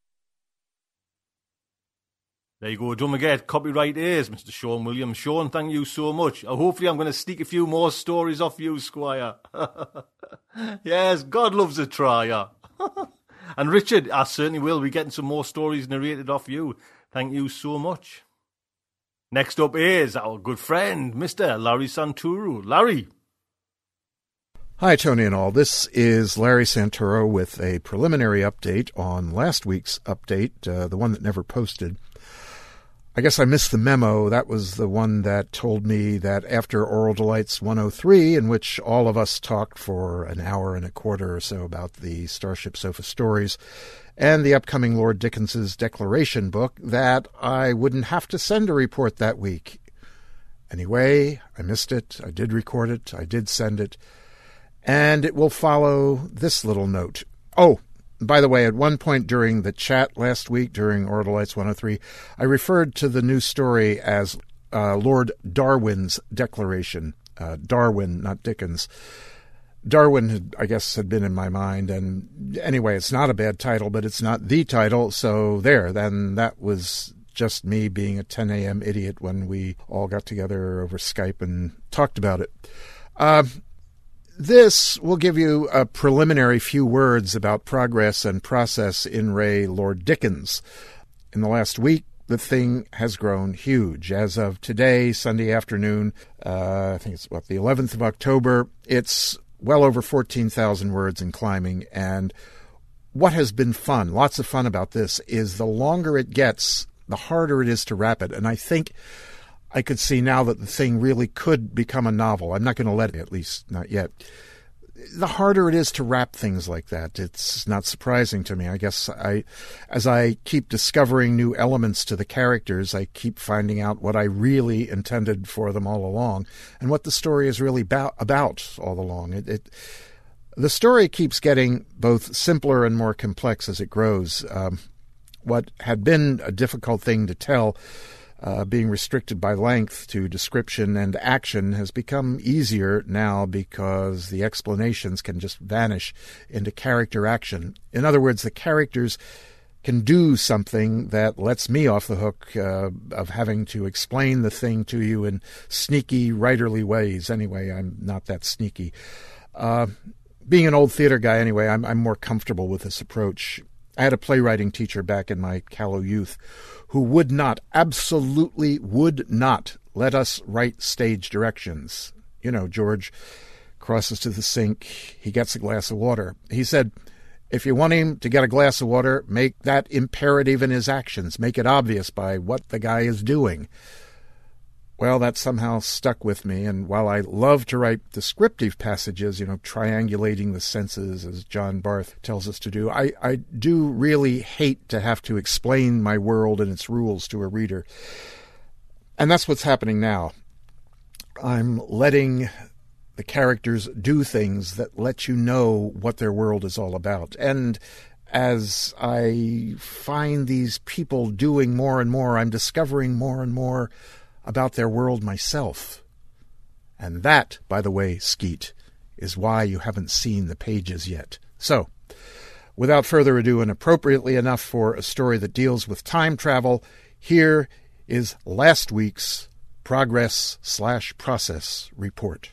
There you go, don't forget, copyright is Mr. Sean Williams. Sean, thank you so much. Hopefully I'm going to sneak a few more stories off you, Squire. Yes, God loves a trier. And Richard, I certainly will be getting some more stories narrated off you. Thank you so much. Next up is our good friend, Mr. Larry Santoro. Larry. Hi, Tony and all. This is Larry Santoro with a preliminary update on last week's update, the one that never posted. I guess I missed the memo. That was the one that told me that after Oral Delights 103, in which all of us talked for an hour and a quarter or so about the Starship Sofa stories and the upcoming Lord Dickens's Declaration book, that I wouldn't have to send a report that week. Anyway, I missed it. I did record it. I did send it. And it will follow this little note. Oh, by the way, at one point during the chat last week, during Oral Delights 103, I referred to the new story as Lord Darwin's Declaration. Darwin, not Dickens. Darwin, I guess, had been in my mind. And anyway, it's not a bad title, but it's not the title. So there, then that was just me being a 10 a.m. idiot when we all got together over Skype and talked about it. This will give you a preliminary few words about progress and process in Ray Lord Dickens. In the last week, the thing has grown huge. As of today, Sunday afternoon, I think it's the 11th of October, it's well over 14,000 words and climbing. And what has been fun, lots of fun about this, is the longer it gets, the harder it is to wrap it. And I think I could see now that the thing really could become a novel. I'm not going to let it, at least not yet. the harder it is to wrap things like that. It's not surprising to me. I guess as I keep discovering new elements to the characters, I keep finding out what I really intended for them all along and what the story is really about all along. The story keeps getting both simpler and more complex as it grows. What had been a difficult thing to tell, being restricted by length to description and action, has become easier now because the explanations can just vanish into character action. In other words, the characters can do something that lets me off the hook of having to explain the thing to you in sneaky, writerly ways. Anyway, I'm not that sneaky. Being an old theater guy anyway, I'm more comfortable with this approach. I had a playwriting teacher back in my callow youth who absolutely would not let us write stage directions. You know, George crosses to the sink, he gets a glass of water. He said, if you want him to get a glass of water, make that imperative in his actions. Make it obvious by what the guy is doing. Well, that somehow stuck with me, and while I love to write descriptive passages, triangulating the senses as John Barth tells us to do, I do really hate to have to explain my world and its rules to a reader. And that's what's happening now. I'm letting the characters do things that let you know what their world is all about. And as I find these people doing more and more, I'm discovering more and more about their world myself. And that, by the way, Skeet, is why you haven't seen the pages yet. So, without further ado, and appropriately enough for a story that deals with time travel, here is last week's Progress/Process report.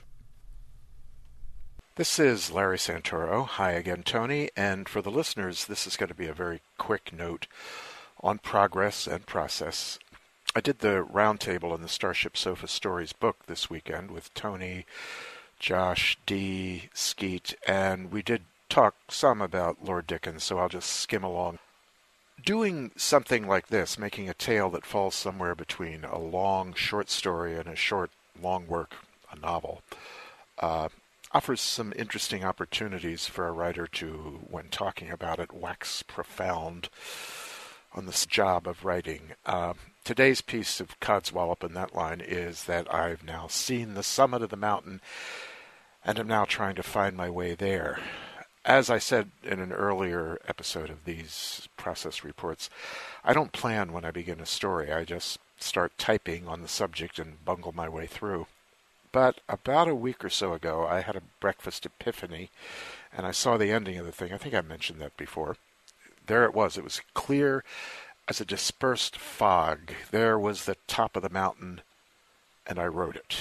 This is Larry Santoro. Hi again, Tony. And for the listeners, this is going to be a very quick note on progress and process. I did the roundtable in the Starship Sofa Stories book this weekend with Tony, Josh, Dee, Skeet, and we did talk some about Lord Dickens, so I'll just skim along. Doing something like this, making a tale that falls somewhere between a long short story and a short long work, a novel, offers some interesting opportunities for a writer to, when talking about it, wax profound on this job of writing. Today's piece of codswallop in that line is that I've now seen the summit of the mountain and am now trying to find my way there. As I said in an earlier episode of these process reports, I don't plan when I begin a story. I just start typing on the subject and bungle my way through. But about a week or so ago, I had a breakfast epiphany, and I saw the ending of the thing. I think I mentioned that before. There it was. It was clear as a dispersed fog. There was the top of the mountain, and I wrote it.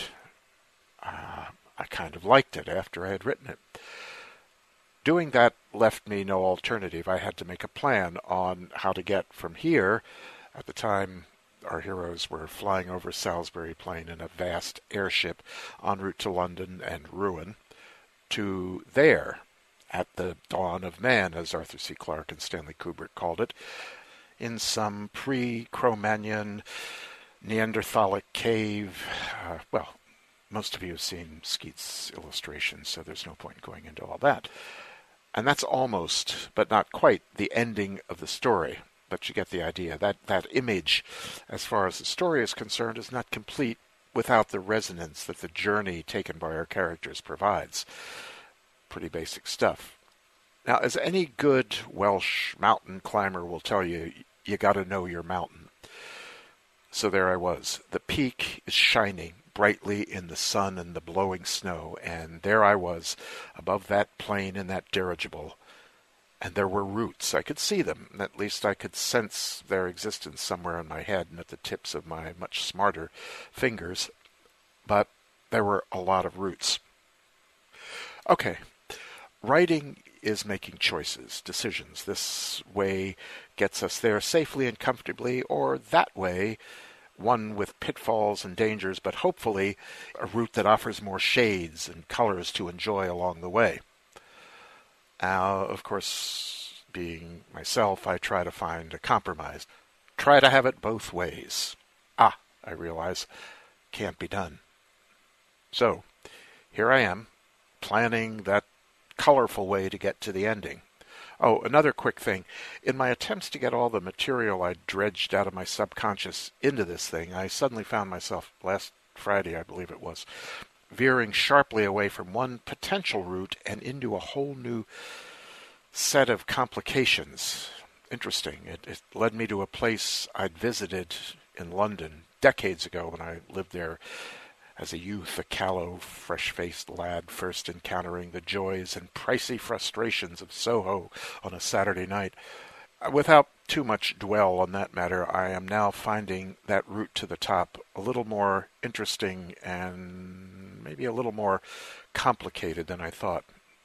I kind of liked it after I had written it. Doing that left me no alternative. I had to make a plan on how to get from here. At the time, our heroes were flying over Salisbury Plain in a vast airship en route to London and Rouen, to there, at the dawn of man, as Arthur C. Clarke and Stanley Kubrick called it, in some pre-Cro-Magnon Neanderthalic cave. Well, most of you have seen Skeet's illustrations, so there's no point going into all that. And that's almost, but not quite, the ending of the story. But you get the idea. That image, as far as the story is concerned, is not complete without the resonance that the journey taken by our characters provides. Pretty basic stuff. Now, as any good Welsh mountain climber will tell you, you got to know your mountain. So there I was. The peak is shining brightly in the sun and the blowing snow, and there I was, above that plain in that dirigible. And there were roots. I could see them. At least I could sense their existence somewhere in my head and at the tips of my much smarter fingers. But there were a lot of roots. Okay. Writing is making choices, decisions. This way gets us there safely and comfortably, or that way, one with pitfalls and dangers, but hopefully a route that offers more shades and colors to enjoy along the way. Of course, being myself, I try to find a compromise. Try to have it both ways. I realize, can't be done. So, here I am, planning that colorful way to get to the ending. Oh, another quick thing. In my attempts to get all the material I dredged out of my subconscious into this thing, I suddenly found myself, last Friday I believe it was, veering sharply away from one potential route and into a whole new set of complications. Interesting. It led me to a place I'd visited in London decades ago when I lived there as a youth, a callow, fresh-faced lad first encountering the joys and pricey frustrations of Soho on a Saturday night. Without too much dwell on that matter, I am now finding that route to the top a little more interesting and maybe a little more complicated than I thought.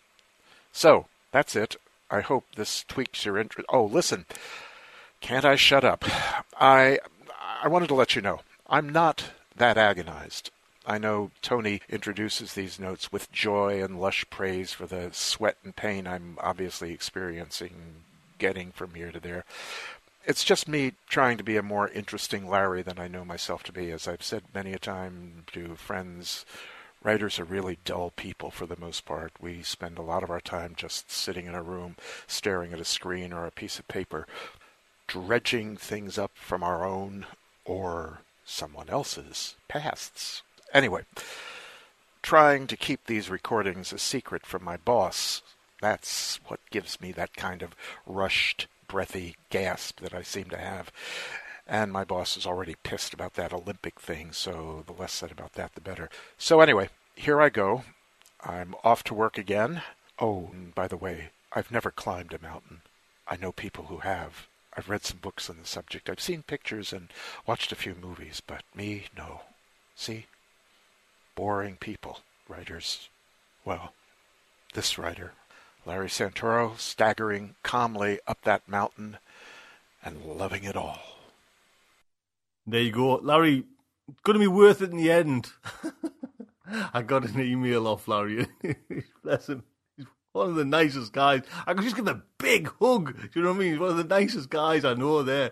So, that's it. I hope this tweaks your interest. Oh, listen, can't I shut up? I wanted to let you know, I'm not that agonized. I know Tony introduces these notes with joy and lush praise for the sweat and pain I'm obviously experiencing, getting from here to there. It's just me trying to be a more interesting Larry than I know myself to be. As I've said many a time to friends, writers are really dull people for the most part. We spend a lot of our time just sitting in a room, staring at a screen or a piece of paper, dredging things up from our own or someone else's pasts. Anyway, trying to keep these recordings a secret from my boss, that's what gives me that kind of rushed, breathy gasp that I seem to have. And my boss is already pissed about that Olympic thing, so the less said about that, the better. So anyway, here I go. I'm off to work again. Oh, and by the way, I've never climbed a mountain. I know people who have. I've read some books on the subject. I've seen pictures and watched a few movies, but me, no. See? Boring people, writers. Well, this writer, Larry Santoro, staggering calmly up that mountain and loving it all. There you go. Larry, it's going to be worth it in the end. I got an email off Larry. Bless him. He's one of the nicest guys. I could just give him a big hug. Do you know what I mean? He's one of the nicest guys I know there.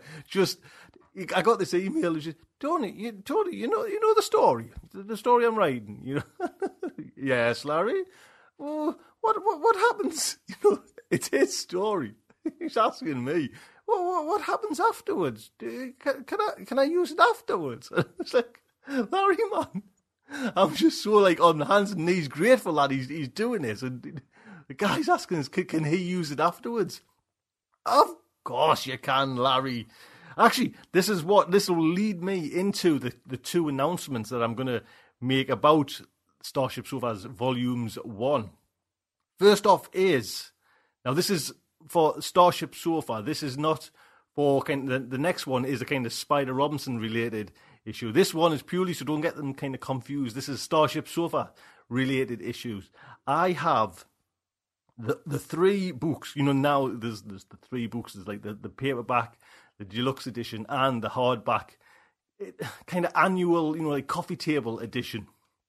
I got this email. It's just, Tony, you know the story? The story I'm writing, you know? Yes, Larry. Well, what happens? You know, it's his story. He's asking me. Well, what happens afterwards? Can I use it afterwards? It's like, Larry, man, I'm just so like on hands and knees grateful that he's doing this, and the guy's asking us, can he use it afterwards? Of course you can, Larry. Actually, this will lead me into the two announcements that I'm going to make about Starship Sofa's Volumes 1. First off is, now this is for Starship Sofa. This is not for the next one is a kind of Spider Robinson related issue. This one is purely, so don't get them kind of confused. This is Starship Sofa related issues. I have the three books. You know, now there's the three books. There's like the paperback, the deluxe edition, and the hardback, kind of annual, you know, like coffee table edition.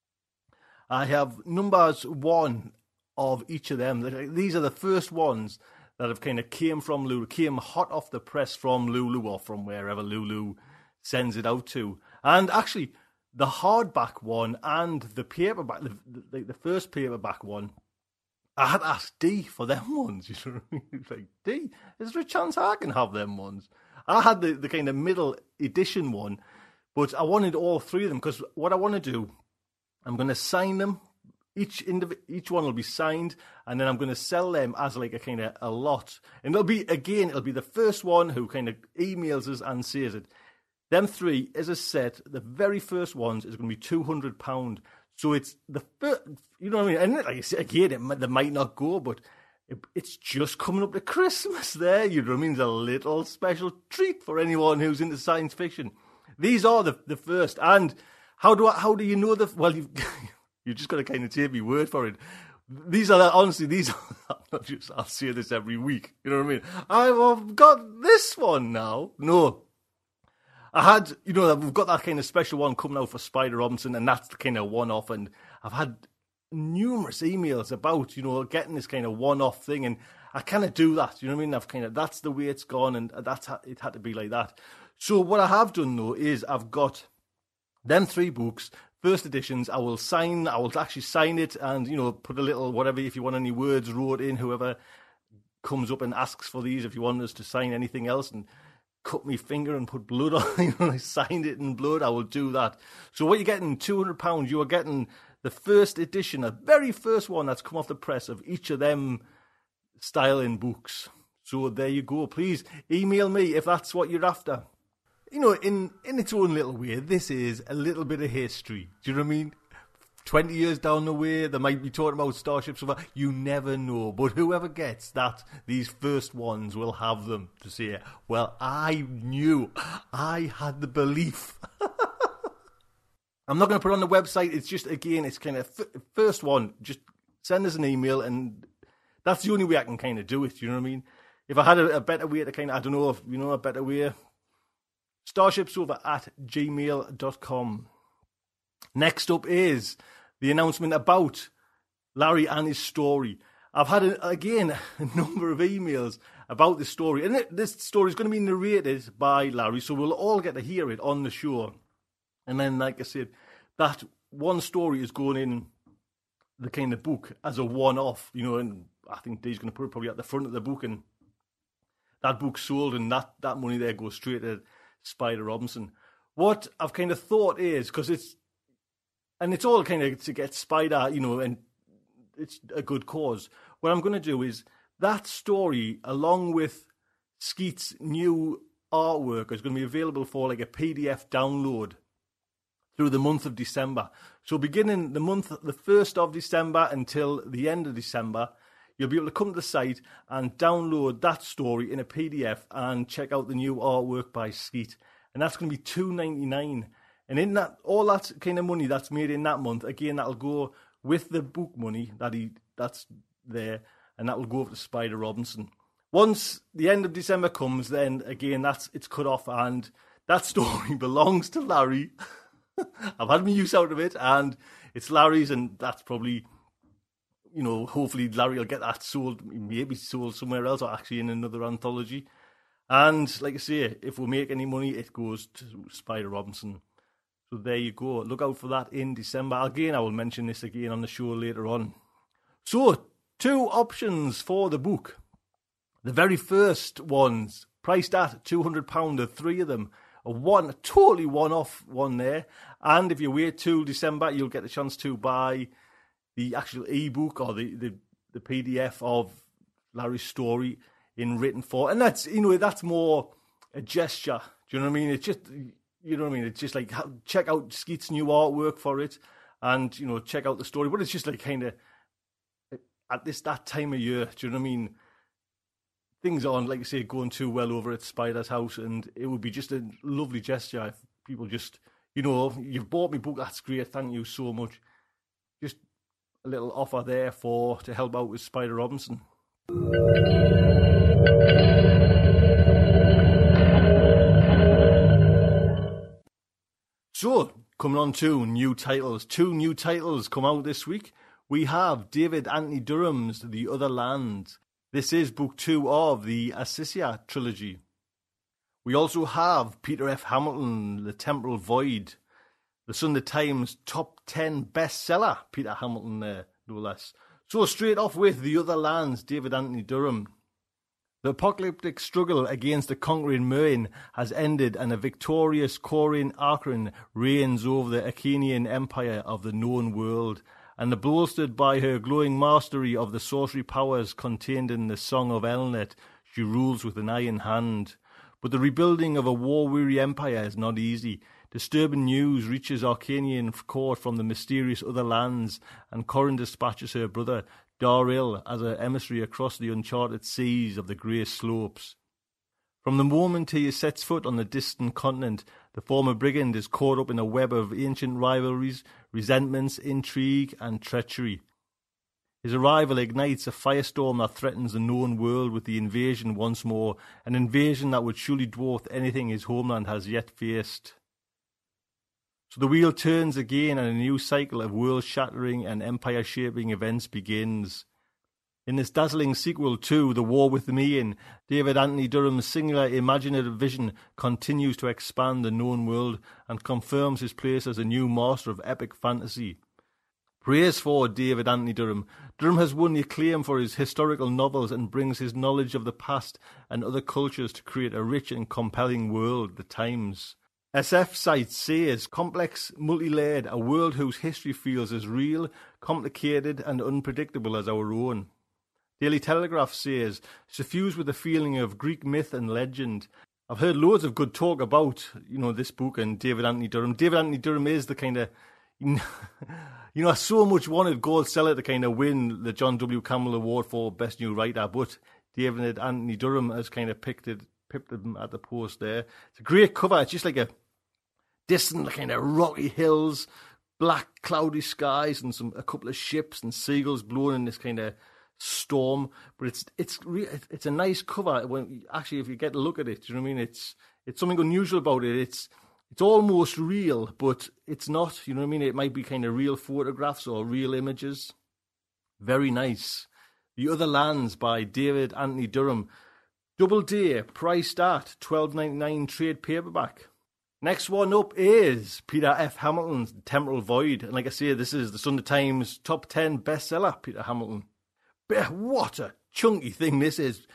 I have numbers 1 of each of them. These are the first ones that have kind of came from Lulu, came hot off the press from Lulu or from wherever Lulu sends it out to. And actually, the hardback one and the paperback, the first paperback one, I had asked Dee for them ones. You know what I mean? Like, Dee, is there a chance I can have them ones? I had the kind of middle edition one, but I wanted all three of them because what I want to do, I'm going to sign them. Each one will be signed, and then I'm going to sell them as like a kind of a lot. And it'll be the first one who kind of emails us and says it. Them three, as I said, the very first ones is going to be £200. So it's the first, you know what I mean? And like I said, again, they might not go, but it's just coming up to Christmas there. You know what I mean? It's a little special treat for anyone who's into science fiction. These are the first. And how do you know well, you just got to kind of take my word for it. I'll say this every week. You know what I mean? I've got this one now. No. We've got that kind of special one coming out for Spider Robinson, and that's the kind of one-off. And I've had numerous emails about, you know, getting this kind of one-off thing, and I kind of do that. You know what I mean? That's the way it's gone, and it had to be like that. So what I have done though is I've got them three books first editions, I will actually sign it and, put a little whatever, if you want any words wrote in, whoever comes up and asks for these, if you want us to sign anything else and cut me finger and put blood on, I signed it in blood, I will do that. So what you're getting, £200, you are getting the first edition, the very first one that's come off the press of each of them styling books. So there you go. Please email me if that's what you're after. In its own little way, this is a little bit of history. Do you know what I mean? 20 years down the way, they might be talking about Starship Sofa. You never know. But whoever gets that, these first ones will have them to say, well, I knew. I had the belief. I'm not going to put it on the website. It's just, again, it's kind of first one. Just send us an email, and that's the only way I can kind of do it. You know what I mean? If I had a better way to kind of, I don't know if you know a better way. starshipsofa@gmail.com. Next up is the announcement about Larry and his story. I've had, a number of emails about this story. And this story is going to be narrated by Larry, so we'll all get to hear it on the show. And then, like I said, that one story is going in the kind of book as a one-off, and I think Dee's going to put it probably at the front of the book, and that book's sold, and that money there goes straight to Spider Robinson. What I've kind of thought is, because it's all kind of to get Spider, and it's a good cause. What I'm going to do is that story, along with Skeet's new artwork, is going to be available for like a PDF download through the month of December. So beginning the 1st of December until the end of December, you'll be able to come to the site and download that story in a PDF and check out the new artwork by Skeet. And that's going to be $2.99. And in that, all that kind of money that's made in that month, again, that'll go with the book money that's there, and that will go over to Spider Robinson. Once the end of December comes, then again, it's cut off, and that story belongs to Larry. I've had my use out of it, and it's Larry's, and that's probably, hopefully Larry will get that sold, maybe sold somewhere else, or actually in another anthology. And like I say, if we make any money, it goes to Spider Robinson. So there you go. Look out for that in December. Again, I will mention this again on the show later on. So, 2 options for the book. The very first ones, priced at £200, the 3 of them. A totally one-off one there. And if you wait till December, you'll get the chance to buy the actual ebook or the PDF of Larry's story in written form. And that's, that's more a gesture. Do you know what I mean? It's just, it's just like, check out Skeet's new artwork for it and, check out the story. But it's just like kind of, at that time of year, do you know what I mean? Things aren't, like I say, going too well over at Spider's house, and it would be just a lovely gesture if people just, you've bought me book, that's great, thank you so much. Just a little offer there to help out with Spider Robinson. So, coming on to new titles. 2 new titles come out this week. We have David Anthony Durham's The Other Land. This is book 2 of the Assisia trilogy. We also have Peter F. Hamilton, The Temporal Void. The Sunday Times top 10 bestseller, Peter Hamilton there, no less. So straight off with The Other Lands, David Anthony Durham. The apocalyptic struggle against the conquering Merlin has ended, and a victorious Corin Arcrin reigns over the Achaean Empire of the known world, and bolstered by her glowing mastery of the sorcery powers contained in the Song of Elnet, she rules with an iron hand. But the rebuilding of a war-weary empire is not easy. Disturbing news reaches Arcanian court from the mysterious Other Lands, and Corin dispatches her brother Daril as an emissary across the uncharted seas of the Grey Slopes. From the moment he sets foot on the distant continent, the former brigand is caught up in a web of ancient rivalries, resentments, intrigue, and treachery. His arrival ignites a firestorm that threatens the known world with the invasion once more, an invasion that would surely dwarf anything his homeland has yet faced. So the wheel turns again, and a new cycle of world-shattering and empire-shaping events begins. In this dazzling sequel to The War with the Mean, David Anthony Durham's singular imaginative vision continues to expand the known world and confirms his place as a new master of epic fantasy. Praise for David Anthony Durham. Durham has won the acclaim for his historical novels and brings his knowledge of the past and other cultures to create a rich and compelling world, The Times. SF site says, complex, multi-layered, a world whose history feels as real, complicated and unpredictable as our own. Daily Telegraph says, suffused with the feeling of Greek myth and legend. I've heard loads of good talk about, this book and David Anthony Durham. David Anthony Durham is the kind of, I so much wanted Gold Cellar to kind of win the John W. Campbell Award for Best New Writer, but David Anthony Durham has kind of pipped him at the post there. It's a great cover. It's just like a distant kind of rocky hills, black cloudy skies, and a couple of ships and seagulls blowing in this kind of storm. But it's a nice cover. If you get a look at it, do you know what I mean? It's something unusual about it. It's almost real, but it's not. You know what I mean? It might be kind of real photographs or real images. Very nice. The Other Lands by David Anthony Durham. Double day, priced at $12.99 trade paperback. Next one up is Peter F. Hamilton's Temporal Void. And like I say, this is the Sunday Times top 10 bestseller, Peter Hamilton. But what a chunky thing this is.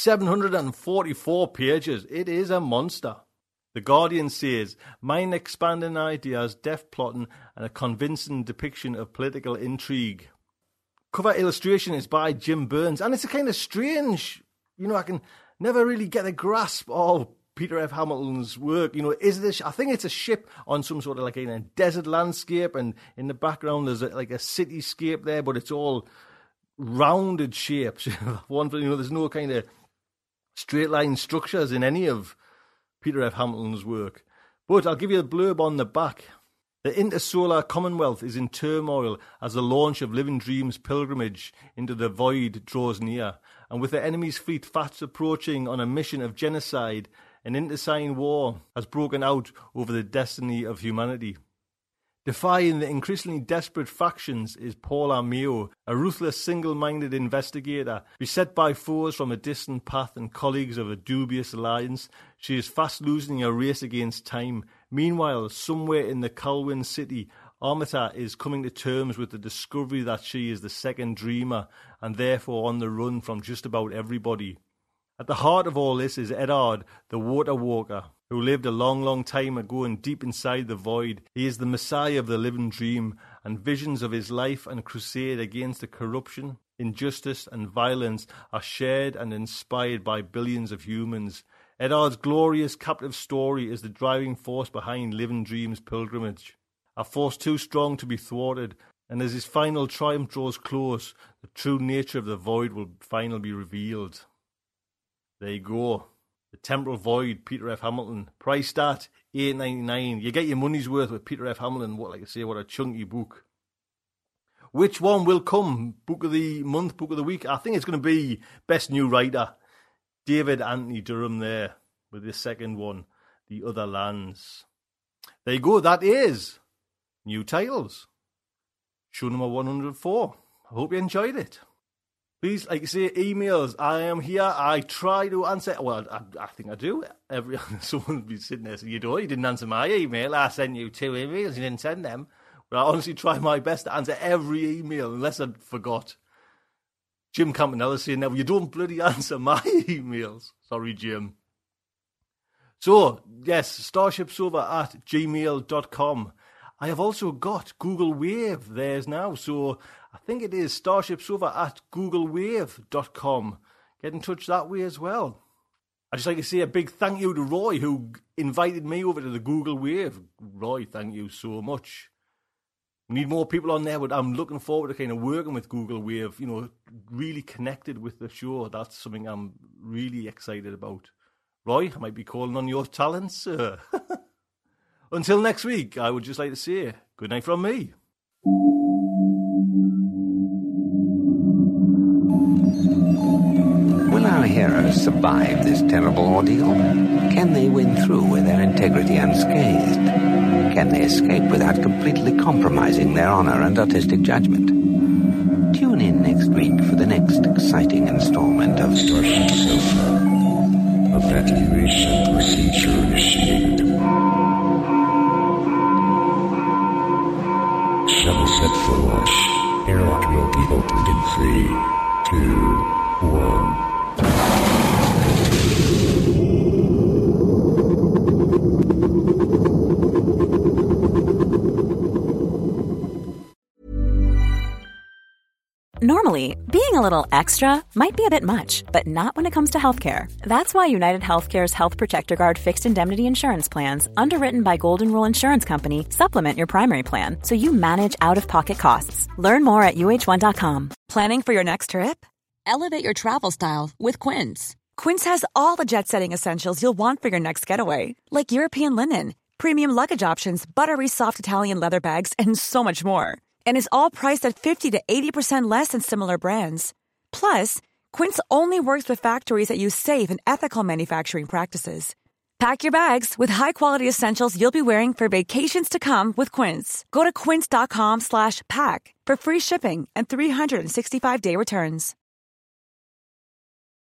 744 pages. It is a monster. The Guardian says, mind-expanding ideas, deft plotting, and a convincing depiction of political intrigue. Cover illustration is by Jim Burns, and it's a kind of strange, I can never really get a grasp of Peter F. Hamilton's work. I think it's a ship on some sort of like in a desert landscape, and in the background there's like a cityscape there, but it's all rounded shapes. There's no kind of straight line structures in any of Peter F. Hamilton's work. But I'll give you a blurb on the back. The intersolar commonwealth is in turmoil as the launch of Living Dreams' pilgrimage into the void draws near, and with the enemy's fleet fast approaching on a mission of genocide, an internecine war has broken out over the destiny of humanity. Defying the increasingly desperate factions is Paula Meo, a ruthless, single-minded investigator. Beset by foes from a distant path and colleagues of a dubious alliance, she is fast losing a race against time. Meanwhile, somewhere in the Colwyn city, Armita is coming to terms with the discovery that she is the second dreamer, and therefore on the run from just about everybody. At the heart of all this is Eddard, the water walker, who lived a long, long time ago and deep inside the void. He is the messiah of the living dream, and visions of his life and crusade against the corruption, injustice and violence are shared and inspired by billions of humans. Eddard's glorious captive story is the driving force behind Living Dreams' pilgrimage, a force too strong to be thwarted, and as his final triumph draws close, the true nature of the void will finally be revealed. There you go. The Temporal Void, Peter F. Hamilton. Priced at $8.99. You get your money's worth with Peter F. Hamilton. What a chunky book. Which one will come? Book of the month, book of the week? I think it's going to be Best New Writer. David Anthony Durham there with the second one, The Other Lands. There you go. That is new titles. Show number 104. I hope you enjoyed it. Please, like you say, emails. I am here. I try to answer. Well, I think I do. Someone will be sitting there saying, you didn't answer my email. I sent you 2 emails. You didn't send them. But I honestly try my best to answer every email, unless I forgot. Jim Campanella saying, now you don't bloody answer my emails. Sorry, Jim. So, yes, starshipsofa@gmail.com. I have also got Google Wave theirs now, so I think it is starshipsofa@googlewave.com. Get in touch that way as well. I'd just like to say a big thank you to Roy, who invited me over to the Google Wave. Roy, thank you so much. We need more people on there, but I'm looking forward to kind of working with Google Wave, really connected with the show. That's something I'm really excited about. Roy, I might be calling on your talents, sir. Until next week, I would just like to say good night from me. Will our heroes survive this terrible ordeal? Can they win through with their integrity unscathed? Can they escape without completely compromising their honor and artistic judgment? Tune in next week for the next exciting exciting installment of Starship Sofa. Evacuation procedure initiated. Shuttle set for launch. Airlock will be opened in 3, 2, 1. Normally, being a little extra might be a bit much, but not when it comes to healthcare. That's why United Healthcare's Health Protector Guard fixed indemnity insurance plans, underwritten by Golden Rule Insurance Company, supplement your primary plan so you manage out-of-pocket costs. Learn more at uh1.com. Planning for your next trip? Elevate your travel style with Quince. Quince has all the jet-setting essentials you'll want for your next getaway, like European linen, premium luggage options, buttery soft Italian leather bags, and so much more. And is all priced at 50 to 80% less than similar brands. Plus, Quince only works with factories that use safe and ethical manufacturing practices. Pack your bags with high-quality essentials you'll be wearing for vacations to come with Quince. Go to quince.com/pack for free shipping and 365-day returns.